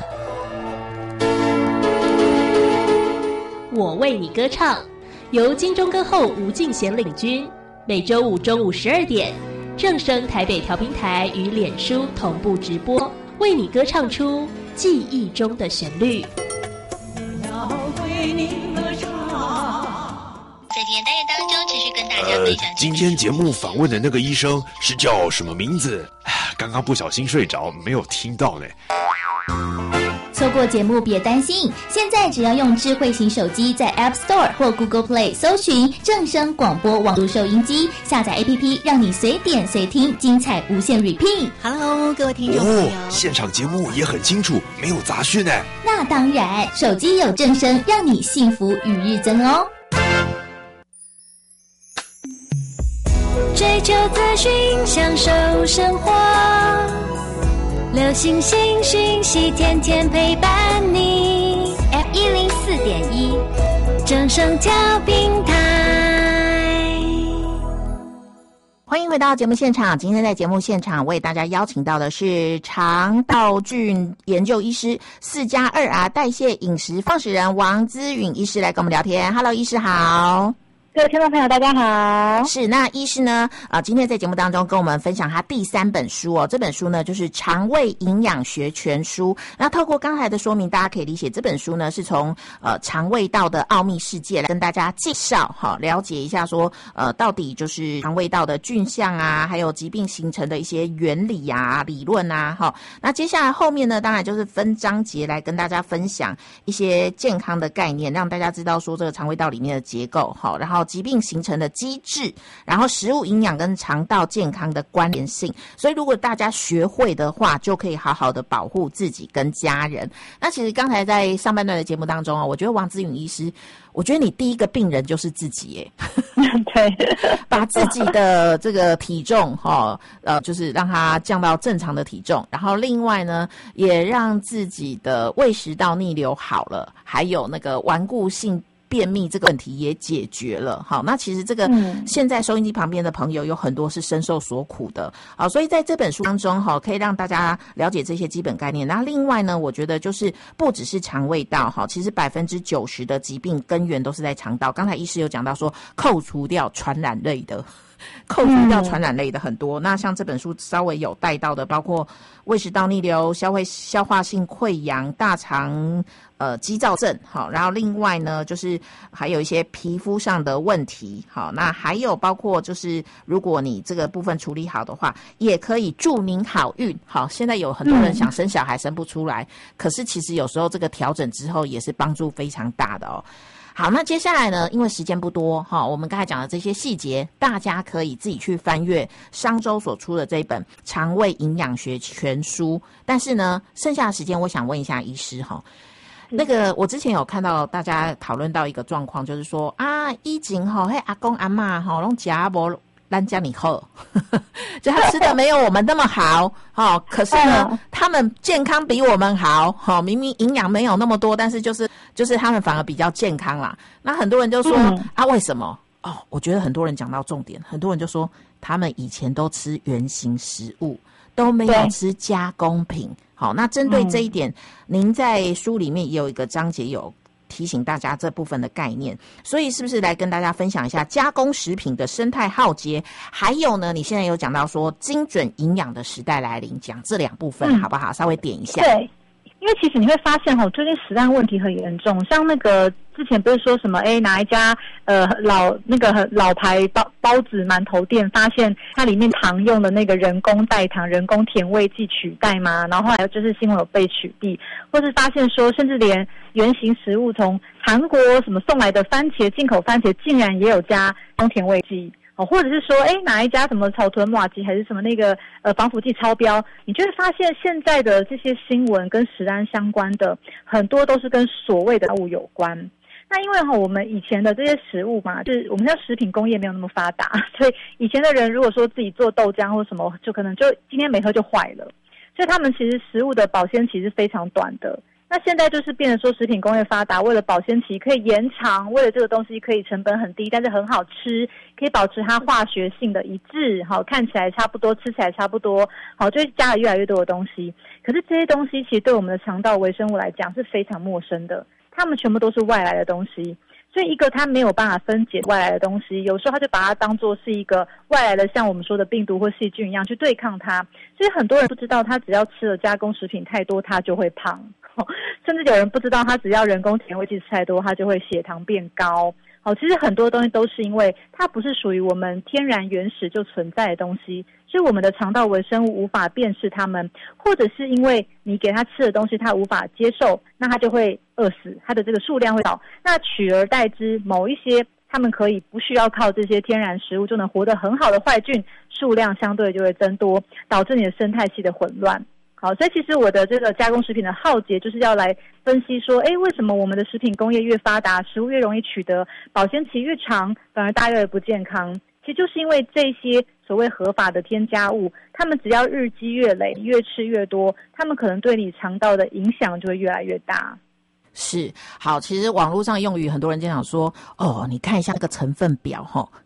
Speaker 12: 我为你歌唱，由金钟歌后吴敬贤领军，每周五中午十二点，正声台北调频台与脸书同步直播，为你歌唱出记忆中的旋律。
Speaker 2: 要为你歌唱。在今天单元当中，持续跟大家分享、呃。
Speaker 25: 今天节目访问的那个医生是叫什么名字？刚刚不小心睡着，没有听到呢。
Speaker 3: 错过节目别担心，现在只要用智慧型手机在 App Store 或 Google Play 搜寻正声广播网络收音机，下载 A P P， 让你随点随听，精彩无限 repeat。Hello， 各位听众朋友，
Speaker 25: 哦，现场节目也很清楚，没有杂讯呢。
Speaker 3: 那当然，手机有正声，让你幸福与日增哦。
Speaker 2: 追求资讯，享受生活，流行新讯息，天天陪伴你。F 一零四点一，正声调频台。
Speaker 8: 欢迎回到节目现场。今天在节目现场为大家邀请到的是肠道菌研究医师四加二 R 代谢饮食创始人王姿允医师来跟我们聊天。Hello， 医师好。
Speaker 9: 各位听众朋友大家好。
Speaker 8: 是，那医师呢啊、呃，今天在节目当中跟我们分享他第三本书哦，这本书呢就是肠胃营养学全书。那透过刚才的说明，大家可以理解这本书呢是从呃肠胃道的奥秘世界来跟大家介绍哈，了解一下说呃到底就是肠胃道的菌相啊，还有疾病形成的一些原理啊、理论啊哈。那接下来后面呢，当然就是分章节来跟大家分享一些健康的概念，让大家知道说这个肠胃道里面的结构哈，然后疾病形成的机制，然后食物营养跟肠道健康的关联性。所以如果大家学会的话，就可以好好的保护自己跟家人。那其实刚才在上半段的节目当中啊，我觉得王姿允医师，我觉得你第一个病人就是自己耶。
Speaker 9: 对，
Speaker 8: 把自己的这个体重哈，呃，就是让它降到正常的体重，然后另外呢，也让自己的胃食道逆流好了，还有那个顽固性便秘这个问题也解决了。好，那其实这个现在收音机旁边的朋友有很多是深受所苦的。好，所以在这本书当中哈，可以让大家了解这些基本概念。那另外呢，我觉得就是不只是肠胃道哈，其实百分之九十的疾病根源都是在肠道。刚才医师有讲到说，扣除掉传染类的。扣除掉传染类的很多、嗯、那像这本书稍微有带到的，包括胃食道逆流、消化消化性溃疡、大肠呃肌躁症，好，然后另外呢就是还有一些皮肤上的问题，好，那还有包括就是如果你这个部分处理好的话，也可以祝您好运。好，现在有很多人想生小孩生不出来、嗯、可是其实有时候这个调整之后也是帮助非常大的哦。好，那接下来呢，因为时间不多哈，我们刚才讲的这些细节，大家可以自己去翻阅商周所出的这一本《肠胃营养学全书》。但是呢，剩下的时间，我想问一下医师哈，那个我之前有看到大家讨论到一个状况，就是说啊，以前哈，嘿阿公阿嬷哈，拢食无咱家里好，就他吃的没有我们那么好，哦，可是呢，他们健康比我们好，哦，明明营养没有那么多，但是就是就是他们反而比较健康啦。那很多人就说、嗯、啊，为什么？哦，我觉得很多人讲到重点，很多人就说他们以前都吃原型食物，都没有吃加工品。好，那针对这一点、嗯，您在书里面也有一个章节有提醒大家这部分的概念，所以是不是来跟大家分享一下加工食品的生态浩劫？还有呢，你现在有讲到说精准营养的时代来临，讲这两部分、嗯、好不好？稍微点一下。
Speaker 9: 对，因为其实你会发现哈，最近食安问题很严重，像那个之前不是说什么哎哪一家呃老那个老牌包包子馒头店发现它里面糖用的那个人工代糖、人工甜味剂取代吗？然后后来就是新闻有被取缔，或是发现说甚至连原型食物从韩国什么送来的番茄进口番茄竟然也有加人工甜味剂。哦，或者是说，哎，哪一家什么草屯麻糬还是什么那个呃防腐剂超标，你就会发现现在的这些新闻跟食安相关的很多都是跟所谓的物有关。那因为哈、哦，我们以前的这些食物嘛，就是我们的食品工业没有那么发达，所以以前的人如果说自己做豆浆或什么，就可能就今天没喝就坏了，所以他们其实食物的保鲜期是非常短的。那现在就是变成说食品工业发达，为了保鲜期可以延长，为了这个东西可以成本很低，但是很好吃，可以保持它化学性的一致，好，看起来差不多，吃起来差不多，好，就会加了越来越多的东西。可是这些东西其实对我们的肠道微生物来讲是非常陌生的，它们全部都是外来的东西。所以一个它没有办法分解外来的东西，有时候它就把它当作是一个外来的，像我们说的病毒或细菌一样去对抗它。所以很多人不知道，他只要吃了加工食品太多，他就会胖。甚至有人不知道，他只要人工甜味剂吃太多，他就会血糖变高。好，其实很多东西都是因为它不是属于我们天然原始就存在的东西，所以我们的肠道微生物无法辨识它们，或者是因为你给它吃的东西它无法接受，那它就会饿死，它的这个数量会少。那取而代之，某一些他们可以不需要靠这些天然食物就能活得很好的坏菌，数量相对就会增多，导致你的生态系的混乱。好，所以其实我的这个加工食品的浩劫就是要来分析说，哎，为什么我们的食品工业越发达，食物越容易取得，保鲜期越长，反而大家越不健康？其实就是因为这些所谓合法的添加物，他们只要日积月累，越吃越多，他们可能对你肠道的影响就会越来越大。
Speaker 8: 是，好，其实网络上用语很多人经常说，哦，你看一下那个成分表齁，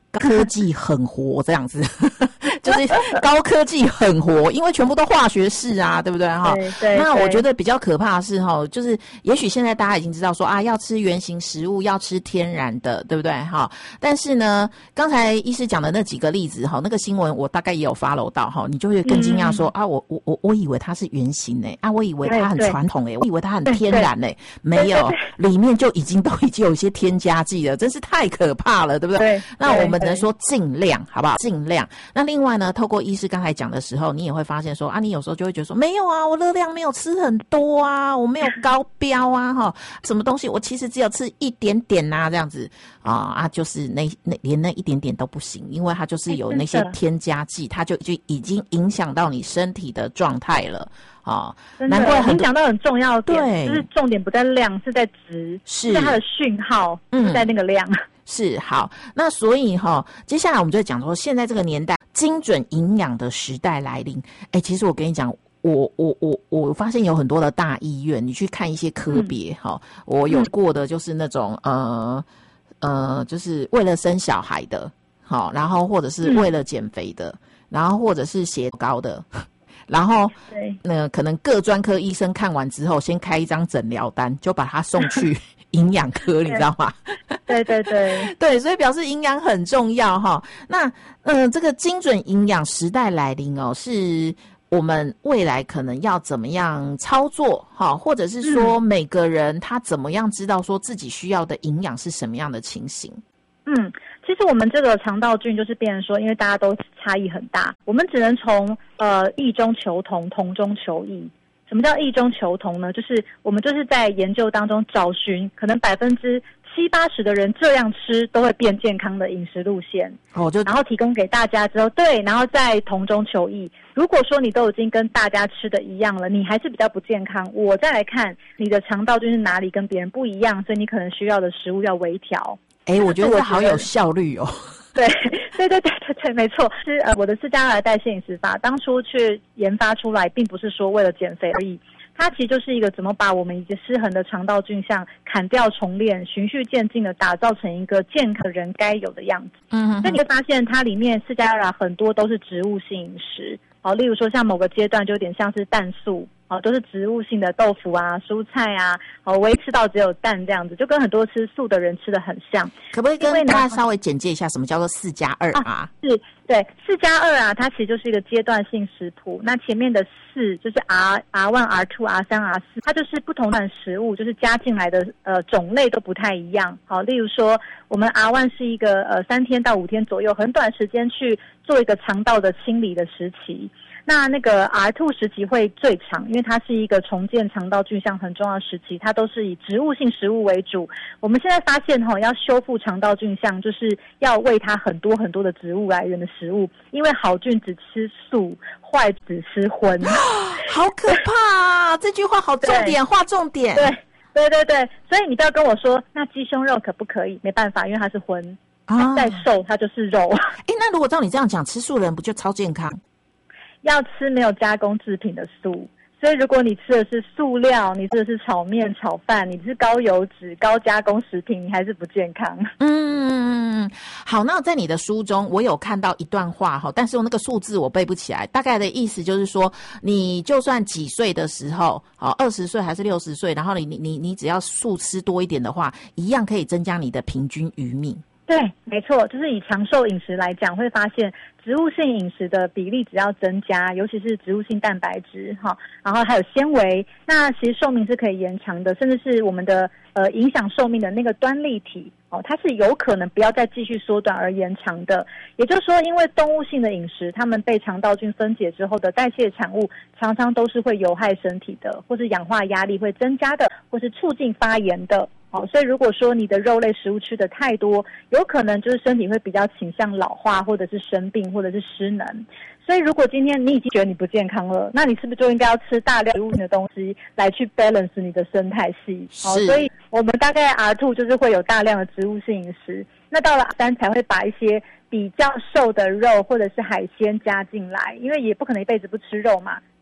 Speaker 8: 科技很活这样子，就是高科技很活，因为全部都化学式啊，对不对哈？
Speaker 9: 对对。
Speaker 8: 那我觉得比较可怕的是哈，就是也许现在大家已经知道说啊，要吃原型食物，要吃天然的，对不对哈？但是呢，刚才医师讲的那几个例子哈，那个新闻我大概也有 follow 到哈，你就会更惊讶说、嗯、啊，我我我我以为它是原型诶、欸，啊，我以为它很传统诶、欸，我以为它很天然诶、欸，没有，里面就已经都已经有一些添加剂了，真是太可怕了，对不对？
Speaker 9: 对。
Speaker 8: 那我们只能说尽量，好不好？尽量。那另外呢，透过医师刚才讲的时候，你也会发现说啊，你有时候就会觉得说，没有啊，我热量没有吃很多啊，我没有高标啊，哈，什么东西我其实只有吃一点点呐、啊，这样子啊啊，就是那那连那一点点都不行，因为它就是有那些添加剂，它就就已经影响到你身体的状态了。啊、哦，难怪很
Speaker 9: 你讲到很重要的点，
Speaker 8: 对，
Speaker 9: 就是重点不在量，是在值，
Speaker 8: 是
Speaker 9: 在它的讯号，嗯，是在那个量。
Speaker 8: 是好，那所以哈、哦，接下来我们就讲说，现在这个年代精准营养的时代来临。哎，其实我跟你讲，我我我我发现有很多的大医院，你去看一些科别哈、嗯，我有过的就是那种呃呃，就是为了生小孩的，好，然后或者是为了减肥的，嗯、然后或者是血高的。然后，呃，可能各专科医生看完之后，先开一张诊疗单，就把他送去营养科，你知道吗？
Speaker 9: 对对对
Speaker 8: 对，所以表示营养很重要哈。那，嗯、呃，这个精准营养时代来临哦，是我们未来可能要怎么样操作哈，或者是说每个人他怎么样知道说自己需要的营养是什么样的情形？
Speaker 9: 嗯。其实我们这个肠道菌就是变成说，因为大家都差异很大，我们只能从呃异中求同，同中求异。什么叫异中求同呢？就是我们就是在研究当中找寻可能百分之七八十的人这样吃都会变健康的饮食路线，
Speaker 8: 哦，就
Speaker 9: 然后提供给大家之后，对，然后再同中求异。如果说你都已经跟大家吃的一样了，你还是比较不健康，我再来看你的肠道菌是哪里跟别人不一样，所以你可能需要的食物要微调。
Speaker 8: 哎，我觉得这好有效率哦。
Speaker 9: 对，对对对对对，没错，是呃，我的四加二代谢饮食法当初去研发出来，并不是说为了减肥而已，它其实就是一个怎么把我们已经失衡的肠道菌相砍掉重练，循序渐进的打造成一个健康人该有的样子。嗯，所以你会发现它里面四加二很多都是植物性饮食，好，例如说像某个阶段就有点像是蛋素。哦，都是植物性的豆腐啊、蔬菜啊，哦，我一吃到只有蛋这样子，就跟很多吃素的人吃的很像。
Speaker 8: 可不可以跟大家稍微简介一下什么叫做四加二啊？
Speaker 9: 啊是，对，四加二啊，它其实就是一个阶段性食谱。那前面的四就是 R R one R two R 三 R 四，它就是不同的食物，就是加进来的呃种类都不太一样。好，例如说我们 R one 是一个呃三天到五天左右，很短时间去做一个肠道的清理的时期。那那个 R 二 时期会最长，因为它是一个重建肠道菌相很重要的时期，它都是以植物性食物为主。我们现在发现哈、哦，要修复肠道菌相，就是要喂它很多很多的植物来源的食物，因为好菌只吃素，坏只吃荤。
Speaker 8: 好可怕啊！这句话好重点，划重点。
Speaker 9: 对对对对，所以你不要跟我说那鸡胸肉可不可以？没办法，因为它是荤，它再瘦它就是肉。
Speaker 8: 哎，那如果照你这样讲，吃素的人不就超健康？
Speaker 9: 要吃没有加工制品的素，所以如果你吃的是素料，你吃的是炒面、炒饭，你是高油脂、高加工食品，你还是不健康。
Speaker 8: 嗯，好，那在你的书中，我有看到一段话哈，但是我那个数字我背不起来，大概的意思就是说，你就算几岁的时候，好，二十岁还是六十岁，然后你你你你只要素吃多一点的话，一样可以增加你的平均余命。
Speaker 9: 对，没错，就是以长寿饮食来讲，会发现植物性饮食的比例只要增加，尤其是植物性蛋白质哈，然后还有纤维，那其实寿命是可以延长的，甚至是我们的呃影响寿命的那个端粒体哦，它是有可能不要再继续缩短而延长的。也就是说，因为动物性的饮食，它们被肠道菌分解之后的代谢产物，常常都是会有害身体的，或是氧化压力会增加的，或是促进发炎的。好，所以如果说你的肉类食物吃的太多，有可能就是身体会比较倾向老化，或者是生病，或者是失能。所以如果今天你已经觉得你不健康了，那你是不是就应该要吃大量植物性的东西来去 balance 你的生态系？好，所以我们大概 R 二 就是会有大量的植物性饮食，那到了 R 三 才会把一些比较瘦的肉或者是海鲜加进来，因为也不可能一辈子不吃肉嘛。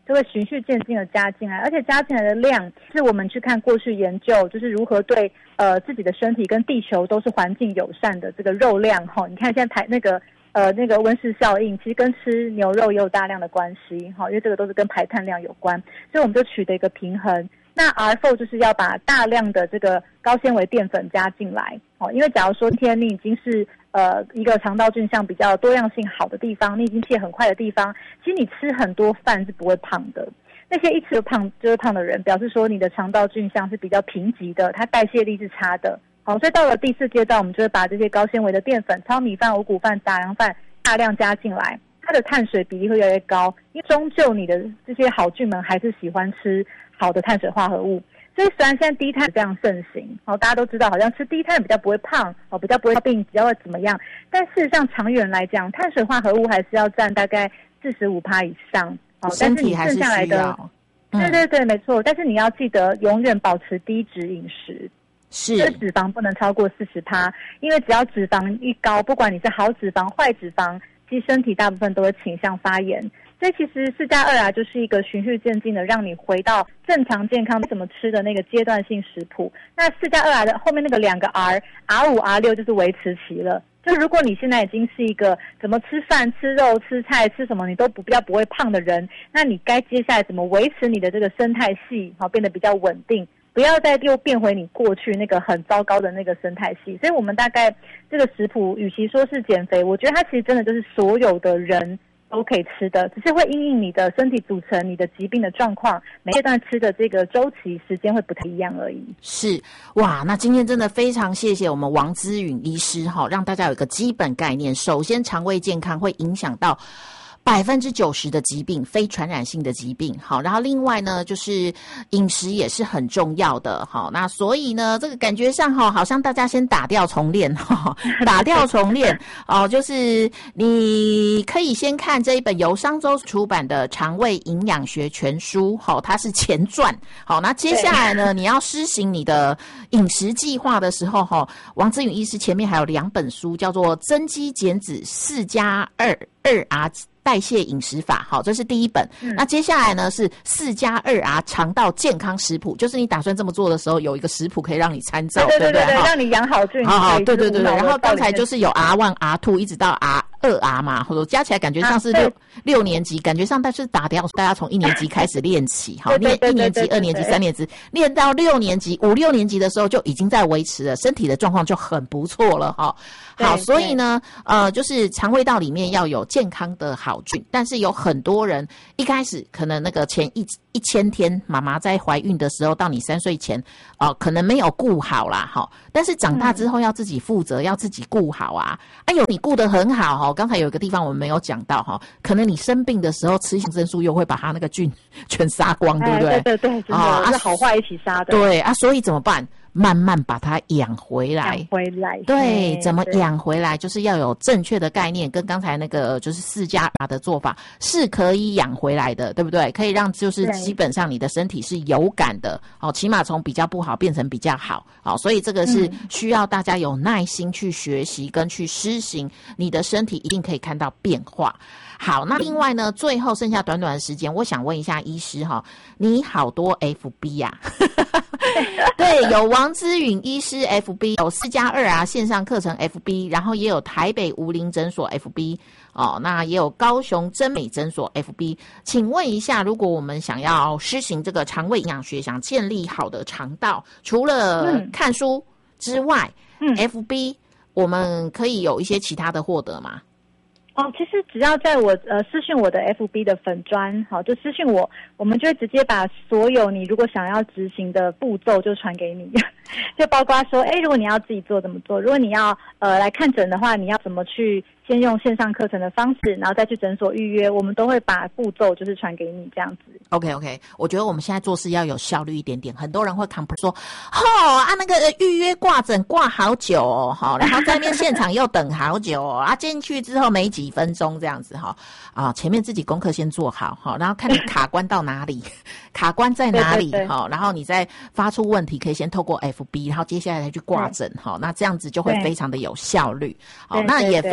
Speaker 9: 就会循序渐进的加进来，而且加进来的量是我们去看过去研究，就是如何对呃自己的身体跟地球都是环境友善的这个肉量哈。你看现在排那个呃那个温室效应，其实跟吃牛肉也有大量的关系哈，因为这个都是跟排碳量有关，所以我们就取得一个平衡。那 R 四 就是要把大量的这个高纤维淀粉加进来哦，因为假如说今天你已经是呃一个肠道菌相比较多样性好的地方，你已经卸很快的地方，其实你吃很多饭是不会胖的。那些一吃就胖就是胖的人，表示说你的肠道菌相是比较贫瘠的，它代谢力是差的。好，所以到了第四阶段，我们就会把这些高纤维的淀粉、糙米饭、五谷饭、杂粮饭大量加进来，它的碳水比例会越来越高，因为终究你的这些好菌们还是喜欢吃好的碳水化合物。所以虽然现在低碳这样盛行，哦，大家都知道好像吃低碳比较不会胖，哦，比较不会病，比较会怎么样，但事实上长远来讲，碳水化合物还是要占大概 百分之四十五 以上，哦，但是你剩下来的，嗯、对对对，没错。但是你要记得永远保持低脂饮食，
Speaker 8: 是，
Speaker 9: 就是脂肪不能超过 百分之四十， 因为只要脂肪一高，不管你是好脂肪、坏脂肪，其实身体大部分都会倾向发炎。所以其实四加二啊，就是一个循序渐进的，让你回到正常健康怎么吃的那个阶段性食谱。那四加二啊的后面那个两个 R，R 五 R 六就是维持期了。就如果你现在已经是一个怎么吃饭、吃肉、吃菜、吃什么你都不比较不会胖的人，那你该接下来怎么维持你的这个生态系，好变得比较稳定，不要再又变回你过去那个很糟糕的那个生态系。所以我们大概这个食谱，与其说是减肥，我觉得它其实真的就是所有的人都可以吃的，只是会因应你的身体组成、你的疾病的状况，每阶段吃的这个周期时间会不太一样而已。
Speaker 8: 是，哇，那今天真的非常谢谢我们王姿允医师哈，让大家有一个基本概念。首先，肠胃健康会影响到百分之九十的疾病，非传染性的疾病。好，然后另外呢，就是饮食也是很重要的。好，那所以呢，这个感觉上哈，好像大家先打掉重练哈，打掉重练哦，就是你可以先看这一本由商周出版的《肠胃营养学全书》，好，它是前传。好，那接下来呢，你要施行你的饮食计划的时候哈，王姿允医师前面还有两本书，叫做《增肌减脂四加二二 R》。代谢饮食法，好，这是第一本。嗯、那接下来呢是四加二 R 肠道健康食谱，就是你打算这么做的时候，有一个食谱可以让你参照，
Speaker 9: 对对对
Speaker 8: 对, 对,
Speaker 9: 对，让你养好菌。
Speaker 8: 好好，对对对对。然后刚才就是有 R 一、R 二 一直到 R 二 R 嘛，或者加起来感觉上是六、啊、六年级，感觉上但是打掉大家从一年级开始练起，好，练一年级、二年级、三年级，练到六年级、五六年级的时候就已经在维持了，身体的状况就很不错了哈。好，所以呢，呃，就是肠胃道里面要有健康的好菌，但是有很多人一开始可能那个前一一千天，妈妈在怀孕的时候到你三岁前，哦、呃，可能没有顾好啦，哈，但是长大之后要自己负责，嗯、要自己顾好啊。哎呦，你顾得很好哈，刚才有一个地方我们没有讲到哈，可能你生病的时候吃抗生素又会把它那个菌全杀光，对不对？
Speaker 9: 哎、对对对，真的，啊，是好坏一起杀的。
Speaker 8: 对啊，所以怎么办？慢慢把它养回来，
Speaker 9: 养回来，
Speaker 8: 对，怎么养回来，就是要有正确的概念，跟刚才那个就是四加 R 的做法是可以养回来的，对不对？可以让就是基本上你的身体是有感的，哦，起码从比较不好变成比较好，好，所以这个是需要大家有耐心去学习跟去施行，你的身体一定可以看到变化。好，那另外呢，最后剩下短短的时间，我想问一下医师哈，你好多 F B 呀、啊？对，有王姿允医师 F B， 有四加二啊线上课程 F B， 然后也有台北无龄诊所 F B， 哦，那也有高雄真美诊所 F B。请问一下，如果我们想要施行这个肠胃营养学，想建立好的肠道，除了看书之外，嗯 ，F B 我们可以有一些其他的获得吗？
Speaker 9: 哦，其实只要在我呃私讯我的 F B 的粉专，好，就私讯我，我们就会直接把所有你如果想要执行的步骤就传给你，就包括说，哎，如果你要自己做怎么做，如果你要呃来看诊的话，你要怎么去先用线上课程的方式，然后再去诊所预约，我们都会把步骤就是传给你这样子。
Speaker 8: OK OK， 我觉得我们现在做事要有效率一点点，很多人会 complain 说，哦啊那个预约挂诊挂好久哦，好，然后在那边现场又等好久哦，啊进去之后没几分钟这样子哈，啊前面自己功课先做好哈，然后看你卡关到哪里，卡关在哪里哈，然后你再发出问题可以先透过 F B， 然后接下来再去挂诊哈，那这样子就会非常的有效率。好，那也非常谢谢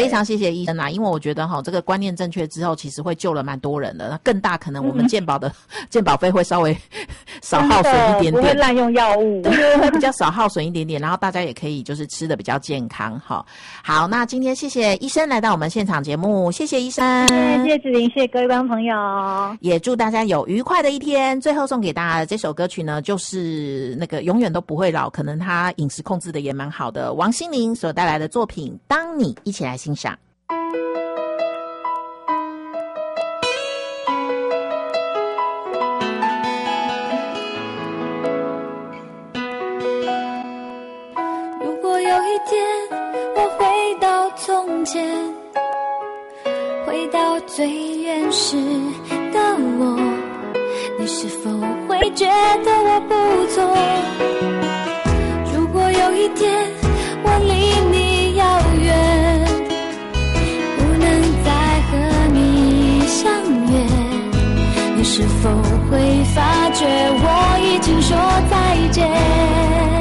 Speaker 8: 谢医生啊，因为我觉得哈，这个观念正确之后，其实会救了蛮多人的。那更大可能我们健保的、嗯、健保费会稍微少耗损一点点，
Speaker 9: 不会滥用药物，
Speaker 8: 对，会比较少耗损一点点。然后大家也可以就是吃的比较健康哈。好，那今天谢谢医生来到我们现场节目，谢谢医生，
Speaker 9: 谢谢子玲，谢谢各位观众朋友，
Speaker 8: 也祝大家有愉快的一天。最后送给大家的这首歌曲呢，就是那个永远都不会老，可能他饮食控制的也蛮好的，王心凌所带来的作品《当你》，一起来欣赏。
Speaker 2: 如果有一天我回到从前，回到最原始的我，你是否会觉得我不错？如果有一天我离你遥远，不能再和你相约，你是否会发觉我已经说再见？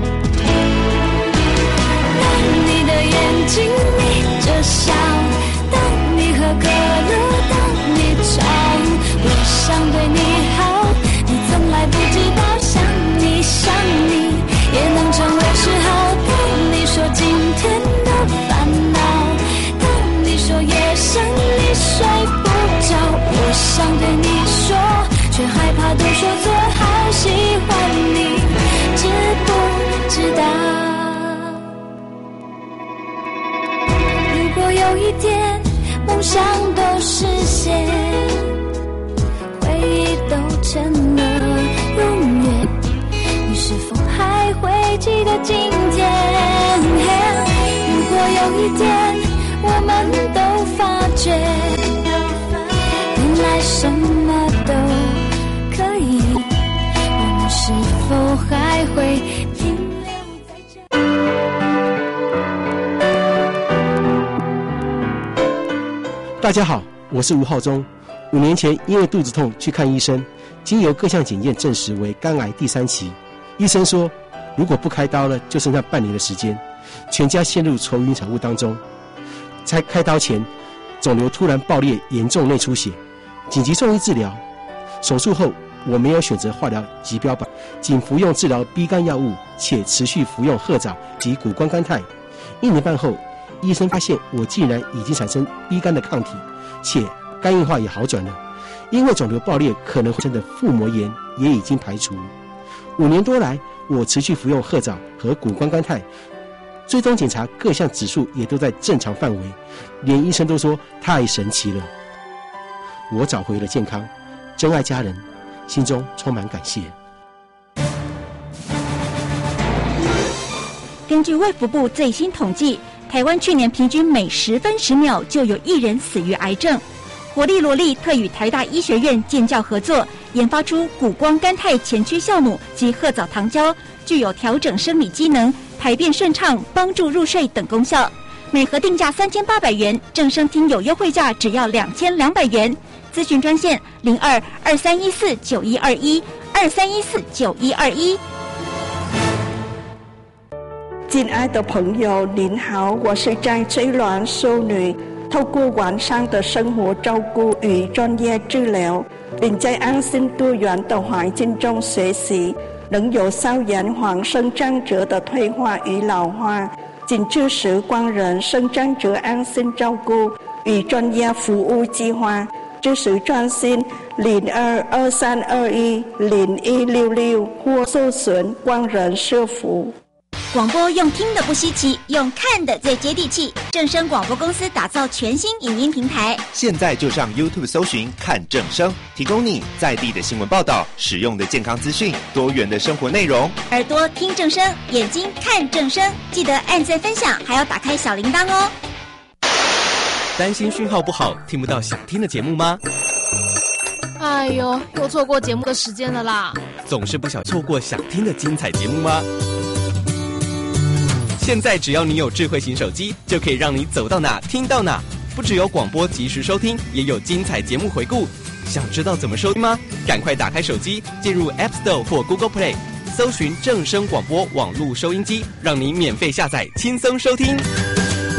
Speaker 2: 当你的眼睛眯着笑，当你喝可乐，当你吵，我想对你好，你从来不知道，想你想你也能成为嗜好。当你说今天的烦恼，当你说夜深你睡不着，我想对你说，却害怕都说错，好喜欢你，知不知道？如果有一天梦想都实现，回忆都成了永远，你是否还会记得今天？如果有一天我们都发觉，原来什么都可以，我们是否还会停留在这？
Speaker 1: 大家好，我是吴浩中。五年前因为肚子痛去看医生，经由各项检验证实为肝癌第三期。医生说，如果不开刀了，就剩下半年的时间，全家陷入愁云惨雾当中。在开刀前，肿瘤突然爆裂，严重内出血，紧急送医治疗。手术后，我没有选择化疗及标靶，仅服用治疗 B 肝药物，且持续服用褐藻及谷胱甘肽。一年半后，医生发现我竟然已经产生 B 肝的抗体，且肝硬化也好转了。因为肿瘤爆裂可能会生的腹膜炎也已经排除。五年多来，我持续服用褐藻和谷胱甘肽，追踪检查各项指数也都在正常范围，连医生都说太神奇了。我找回了健康，真爱家人，心中充满感谢。
Speaker 3: 根据卫福部最新统计，台湾去年平均每十分十秒就有一人死于癌症。活力萝莉特与台大医学院建教合作，研发出谷胱甘肽前驱酵母及褐藻糖胶，具有调整生理机能、排便顺畅、帮助入睡等功效。每盒定价三千八百元，正声听有优惠价只要两千两百元。咨询专线零二二三一四九一二一二三一四九一二一。
Speaker 4: 亲爱的朋友，您好，我是张翠鸾淑女。透过完善的生活照顾与专业治疗，并在安心多元的环境中学习，能有效延缓生长者的退化与老化。请支持光仁生长者安心照顾与专业服务计划，支持专线零二二三二一零一六六或搜寻光仁社福。
Speaker 3: 广播用听的不稀奇，用看的最接地气。正声广播公司打造全新影音平台，
Speaker 5: 现在就上 YouTube 搜寻看正声，提供你在地的新闻报道、实用的健康资讯、多元的生活内容。
Speaker 3: 耳朵听正声，眼睛看正声，记得按赞分享，还要打开小铃铛哦。
Speaker 17: 担心讯号不好，听不到想听的节目吗？
Speaker 18: 哎呦，又错过节目的时间了啦！
Speaker 17: 总是不想错过想听的精彩节目吗？现在只要你有智慧型手机，就可以让你走到哪听到哪。不只有广播及时收听，也有精彩节目回顾。想知道怎么收听吗？赶快打开手机，进入 App Store 或 Google Play， 搜寻正声广播网络收音机，让你免费下载，轻松收听。